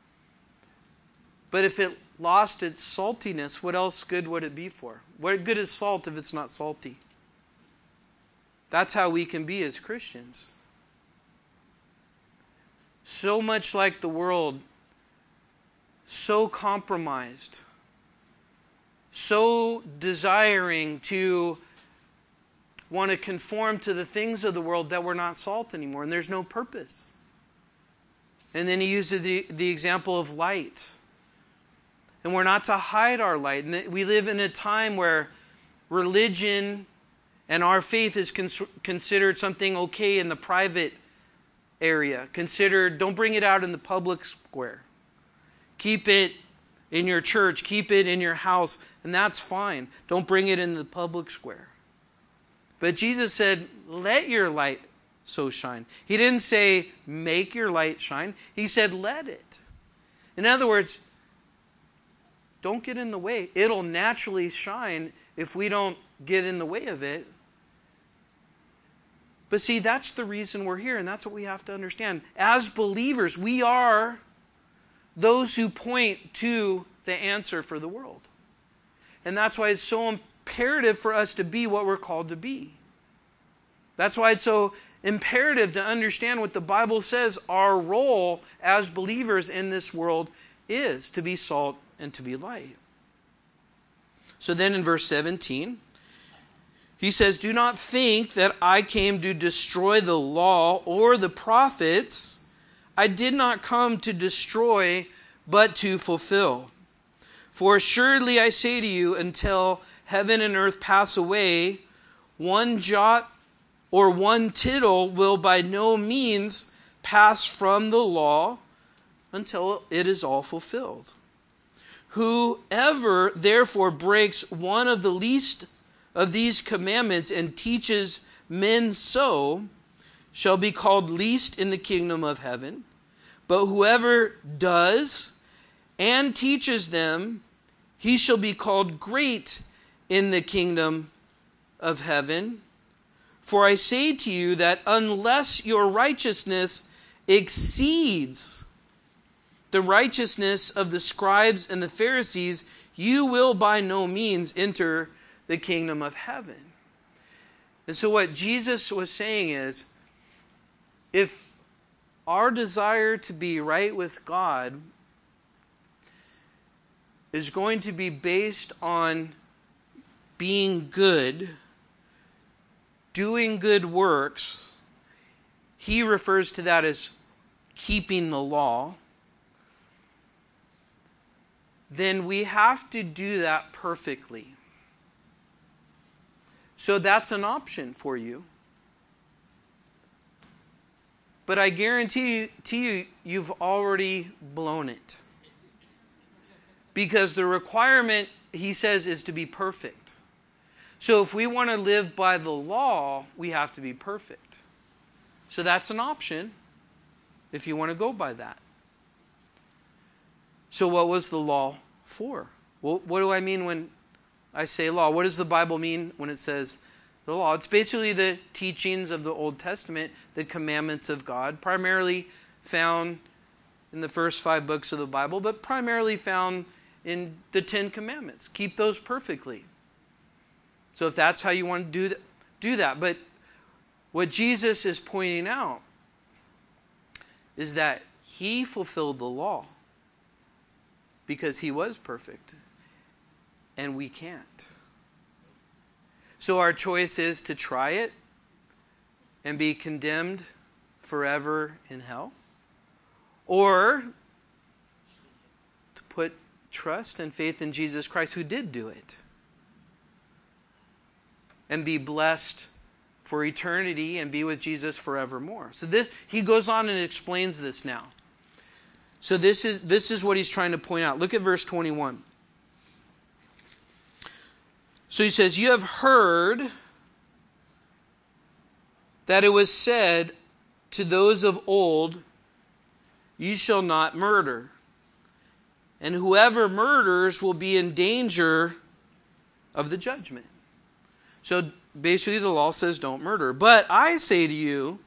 But if it lost its saltiness, what else good would it be for? What good is salt if it's not salty? That's how we can be as Christians. So much like the world, so compromised, so desiring to want to conform to the things of the world that we're not salt anymore, and there's no purpose. And then he uses the, the example of light. And we're not to hide our light. And we live in a time where religion and our faith is cons- considered something okay in the private area. Considered, don't bring it out in the public square. Keep it in your church. Keep it in your house. And that's fine. Don't bring it in the public square. But Jesus said, let your light so shine. He didn't say, make your light shine. He said, let it. In other words, don't get in the way. It'll naturally shine if we don't get in the way of it. But see, that's the reason we're here, and that's what we have to understand. As believers, we are those who point to the answer for the world. And that's why it's so imperative for us to be what we're called to be. That's why it's so imperative to understand what the Bible says our role as believers in this world is, to be salt and to be light. So then in verse seventeen, he says, do not think that I came to destroy the law or the prophets. I did not come to destroy, but to fulfill. For assuredly I say to you, until heaven and earth pass away, one jot or one tittle will by no means pass from the law until it is all fulfilled. Whoever therefore breaks one of the least of these commandments and teaches men so shall be called least in the kingdom of heaven. But whoever does and teaches them, he shall be called great in the kingdom of heaven. For I say to you that unless your righteousness exceeds the righteousness of the scribes and the Pharisees, you will by no means enter the kingdom of heaven. And so what Jesus was saying is, if our desire to be right with God is going to be based on being good, doing good works, he refers to that as keeping the law, then we have to do that perfectly. So that's an option for you. But I guarantee you, you've already blown it. Because the requirement, he says, is to be perfect. So if we want to live by the law, we have to be perfect. So that's an option if you want to go by that. So what was the law for? Well, what do I mean when I say law? What does the Bible mean when it says the law? It's basically the teachings of the Old Testament, the commandments of God, primarily found in the first five books of the Bible, but primarily found in the Ten Commandments. Keep those perfectly. So if that's how you want to do that, do that. But what Jesus is pointing out is that he fulfilled the law because he was perfect. And we can't. So our choice is to try it and be condemned forever in hell, or put trust and faith in Jesus Christ, who did do it, and be blessed for eternity and be with Jesus forevermore. So this, he goes on and explains this now. So this is this is what he's trying to point out. Look at verse twenty-one. So he says, "You have heard that it was said to those of old, 'You shall not murder. And whoever murders will be in danger of the judgment.'" So basically the law says don't murder. "But I say to you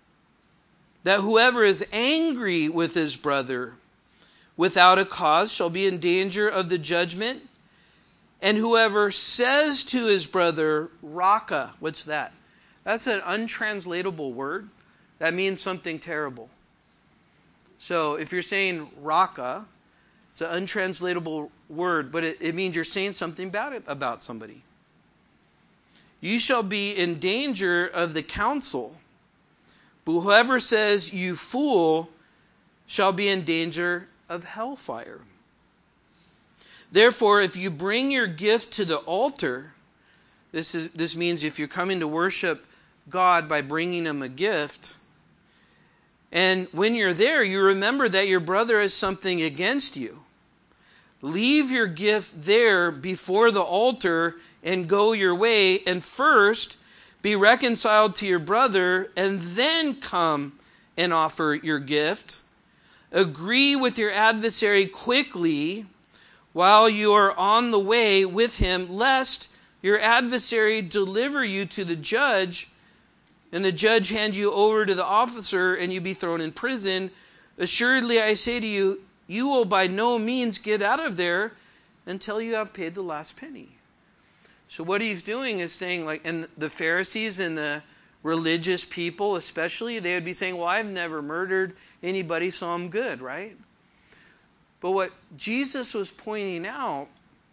that whoever is angry with his brother without a cause shall be in danger of the judgment. And whoever says to his brother, 'Raka,'" what's that? That's an untranslatable word. That means something terrible. So if you're saying Raka, it's an untranslatable word, but it, it means you're saying something bad about somebody. "You shall be in danger of the council. But whoever says, 'You fool,' shall be in danger of hellfire. Therefore, if you bring your gift to the altar," this is this means if you're coming to worship God by bringing him a gift, "and when you're there, you remember that your brother has something against you, leave your gift there before the altar and go your way, and first be reconciled to your brother, and then come and offer your gift. Agree with your adversary quickly while you are on the way with him, lest your adversary deliver you to the judge, and the judge hand you over to the officer, and you be thrown in prison. Assuredly, I say to you, you will by no means get out of there until you have paid the last penny." So what he's doing is saying, like, and the Pharisees and the religious people especially, they would be saying, "Well, I've never murdered anybody, so I'm good," right? But what Jesus was pointing out,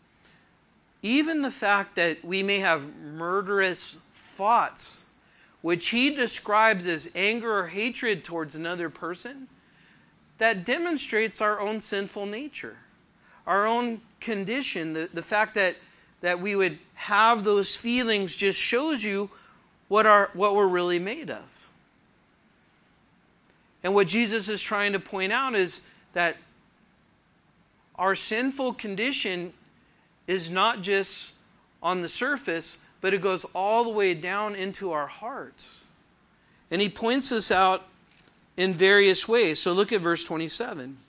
even the fact that we may have murderous thoughts, which he describes as anger or hatred towards another person, that demonstrates our own sinful nature, our own condition. The, the fact that, that we would have those feelings just shows you what, our, what we're really made of. And what Jesus is trying to point out is that our sinful condition is not just on the surface, but it goes all the way down into our hearts. And he points this out in various ways. So look at verse twenty-seven.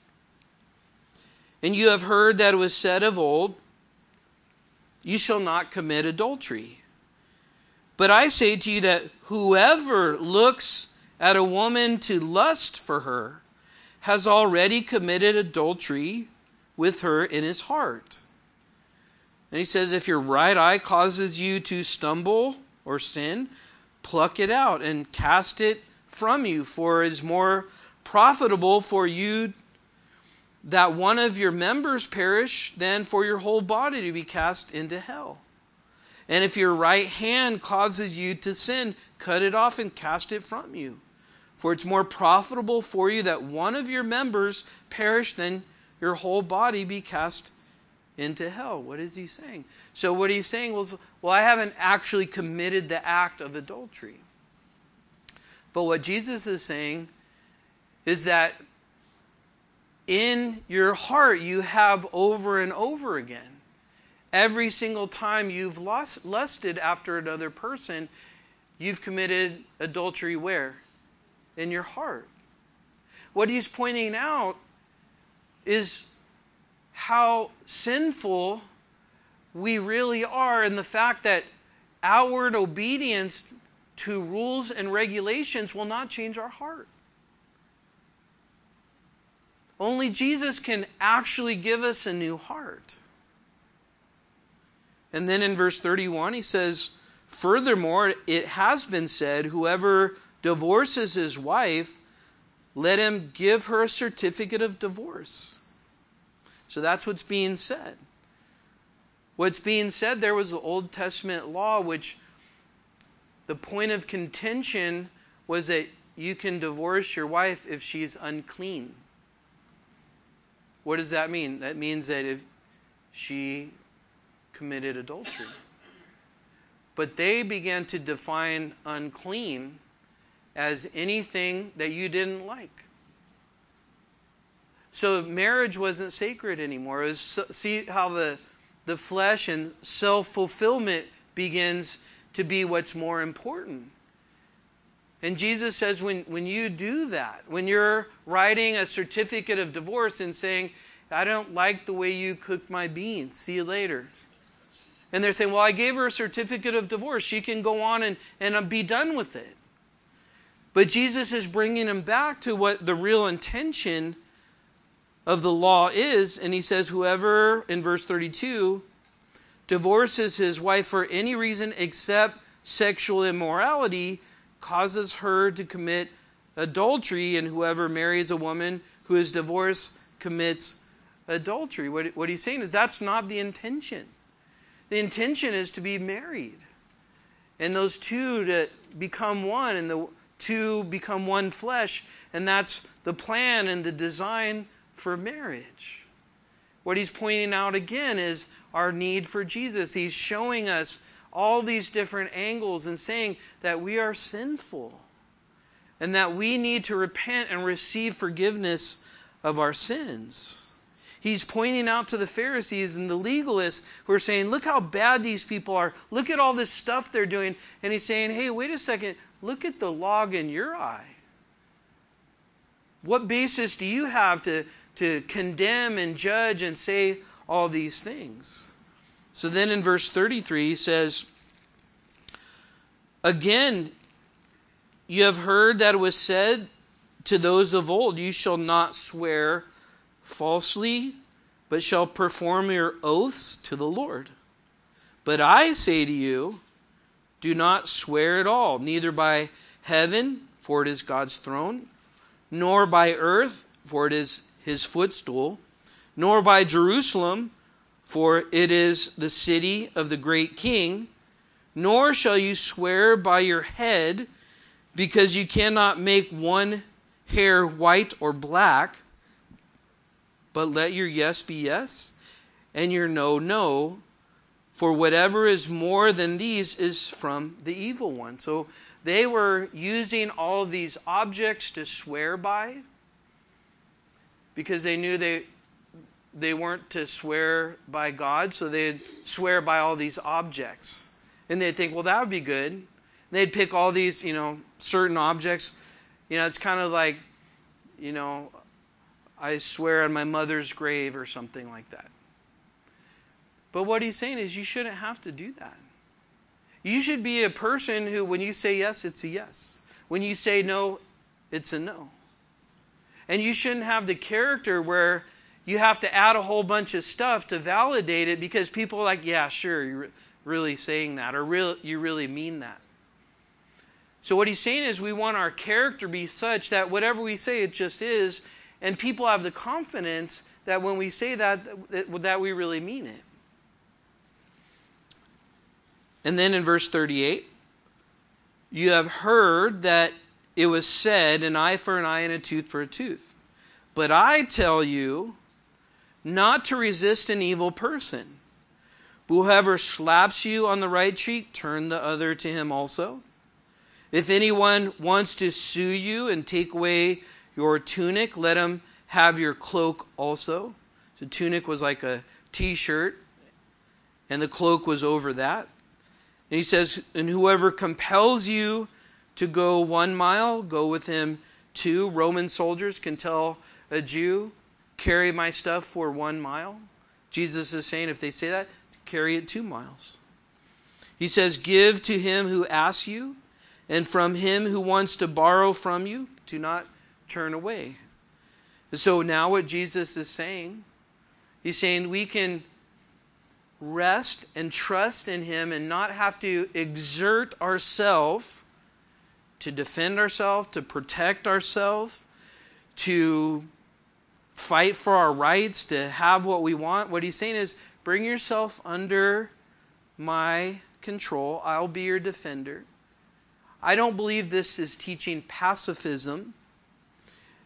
"And you have heard that it was said of old, 'You shall not commit adultery.' But I say to you that whoever looks at a woman to lust for her has already committed adultery with her in his heart." And he says, "If your right eye causes you to stumble or sin, pluck it out and cast it from you, for it is more profitable for you that one of your members perish than for your whole body to be cast into hell. And if your right hand causes you to sin, cut it off and cast it from you. For it's more profitable for you that one of your members perish than your whole body be cast into hell." What is he saying? So what he's saying was, well, I haven't actually committed the act of adultery. But what Jesus is saying is that in your heart you have over and over again, every single time you've lust, lusted after another person, you've committed adultery where? In your heart. What he's pointing out is how sinful we really are, and the fact that outward obedience to rules and regulations will not change our heart. Only Jesus can actually give us a new heart. And then in verse thirty-one he says, "Furthermore, it has been said, whoever divorces his wife, let him give her a certificate of divorce." So that's what's being said. What's being said there was the Old Testament law, which the point of contention was that you can divorce your wife if she's unclean. What does that mean? That means that if she committed adultery. But they began to define unclean as anything that you didn't like. So marriage wasn't sacred anymore. It was, see how the, the flesh and self-fulfillment begins to be what's more important. And Jesus says when, when you do that, when you're writing a certificate of divorce and saying, I don't like the way you cooked my beans, see you later. And they're saying, well, I gave her a certificate of divorce. She can go on and, and be done with it. But Jesus is bringing them back to what the real intention of the law is. And he says, whoever, in verse thirty-two, divorces his wife for any reason except sexual immorality causes her to commit adultery, and whoever marries a woman who is divorced commits adultery. What, what he's saying is that's not the intention. The intention is to be married. And those two to become one, and the two become one flesh. And that's the plan and the design for marriage. What he's pointing out again is our need for Jesus. He's showing us all these different angles and saying that we are sinful and that we need to repent and receive forgiveness of our sins. He's pointing out to the Pharisees and the legalists who are saying, look how bad these people are. Look at all this stuff they're doing. And he's saying, hey, wait a second. Look at the log in your eye. What basis do you have to, to condemn and judge and say all these things? So then in verse thirty-three he says, again, you have heard that it was said to those of old, you shall not swear falsely, but shall perform your oaths to the Lord. But I say to you, do not swear at all, neither by heaven, for it is God's throne, nor by earth, for it is his footstool, nor by Jerusalem, for it is the city of the great king, nor shall you swear by your head, because you cannot make one hair white or black, but let your yes be yes, and your no, no, for whatever is more than these is from the evil one. So they were using all of these objects to swear by, because they knew they They weren't to swear by God, so they'd swear by all these objects. And they'd think, well, that would be good. They'd pick all these, you know, certain objects. You know, it's kind of like, you know, I swear on my mother's grave or something like that. But what he's saying is you shouldn't have to do that. You should be a person who, when you say yes, it's a yes. When you say no, it's a no. And you shouldn't have the character where you have to add a whole bunch of stuff to validate it because people are like, yeah, sure, you're really saying that, or real, you really mean that. So what he's saying is we want our character to be such that whatever we say, it just is, and people have the confidence that when we say that, that we really mean it. And then in verse thirty-eight, you have heard that it was said, an eye for an eye and a tooth for a tooth. But I tell you not to resist an evil person. Whoever slaps you on the right cheek, turn the other to him also. If anyone wants to sue you and take away your tunic, let him have your cloak also. The tunic was like a t-shirt, and the cloak was over that. And he says, and whoever compels you to go one mile, go with him two. Roman soldiers can tell a Jew, carry my stuff for one mile. Jesus is saying if they say that, carry it two miles. He says, give to him who asks you, and from him who wants to borrow from you, do not turn away. And so now what Jesus is saying, he's saying we can rest and trust in him and not have to exert ourselves to defend ourselves, to protect ourselves, to fight for our rights, to have what we want. What he's saying is, bring yourself under my control. I'll be your defender. I don't believe this is teaching pacifism,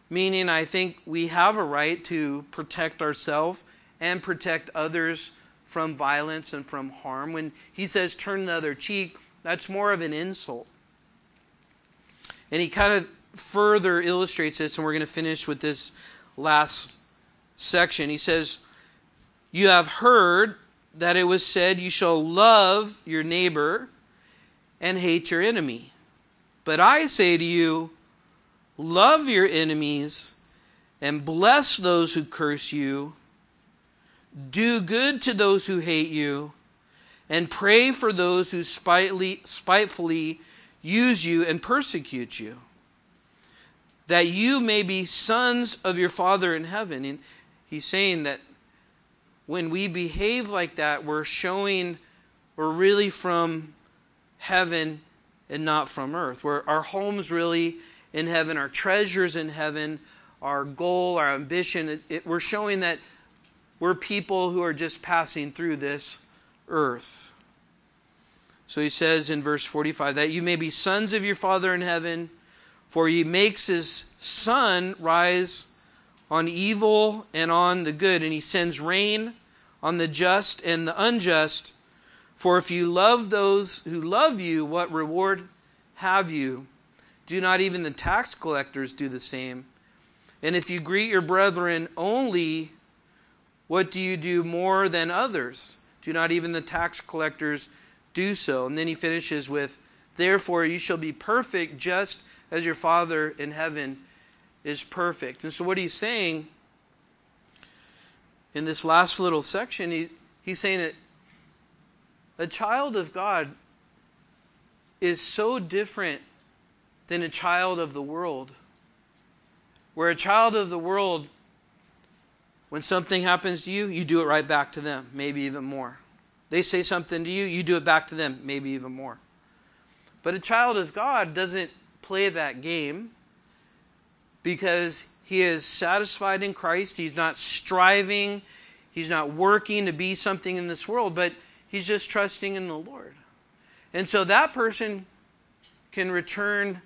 meaning I think we have a right to protect ourselves and protect others from violence and from harm. When he says turn the other cheek, that's more of an insult. And he kind of further illustrates this, and we're going to finish with this last section. He says, you have heard that it was said, you shall love your neighbor and hate your enemy. But I say to you, love your enemies and bless those who curse you. Do good to those who hate you, and pray for those who spitefully, spitefully use you and persecute you, that you may be sons of your Father in heaven. And he's saying that when we behave like that, we're showing we're really from heaven and not from earth. Where our home's really in heaven, our treasure's in heaven, our goal, our ambition, it, it, we're showing that we're people who are just passing through this earth. So he says in verse forty-five, that you may be sons of your Father in heaven, for he makes his sun rise on evil and on the good, and he sends rain on the just and the unjust. For if you love those who love you, what reward have you? Do not even the tax collectors do the same? And if you greet your brethren only, what do you do more than others? Do not even the tax collectors do so? And then he finishes with, therefore you shall be perfect just as your Father in heaven is perfect. And so what he's saying in this last little section, he's, he's saying that a child of God is so different than a child of the world. Where a child of the world, when something happens to you, you do it right back to them, maybe even more. They say something to you, you do it back to them, maybe even more. But a child of God doesn't play that game because he is satisfied in Christ. He's not striving. He's not working to be something in this world, but he's just trusting in the Lord. And so that person can return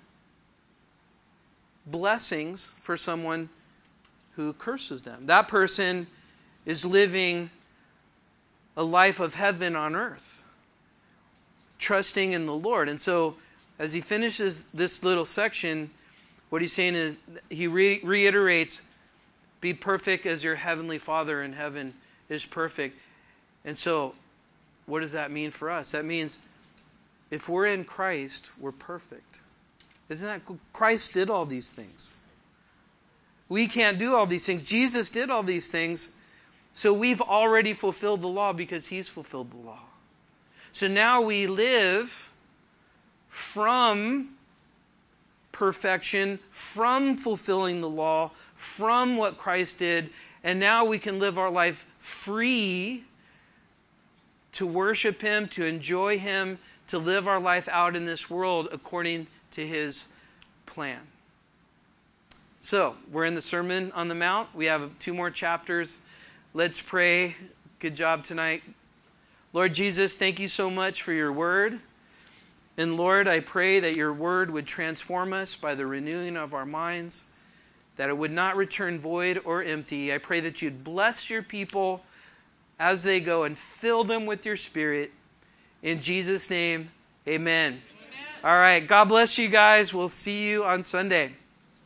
blessings for someone who curses them. That person is living a life of heaven on earth, trusting in the Lord. And so as he finishes this little section, what he's saying is, he re- reiterates, be perfect as your heavenly Father in heaven is perfect. And so what does that mean for us? That means if we're in Christ, we're perfect. Isn't that cool? Christ did all these things. We can't do all these things. Jesus did all these things. So we've already fulfilled the law because he's fulfilled the law. So now we live from perfection, from fulfilling the law, from what Christ did. And now we can live our life free to worship him, to enjoy him, to live our life out in this world according to his plan. So, we're in the Sermon on the Mount. We have two more chapters. Let's pray. Good job tonight. Lord Jesus, thank you so much for your word. And Lord, I pray that your word would transform us by the renewing of our minds, that it would not return void or empty. I pray that you'd bless your people as they go and fill them with your Spirit. In Jesus' name, amen. Amen. All right. God bless you guys. We'll see you on Sunday.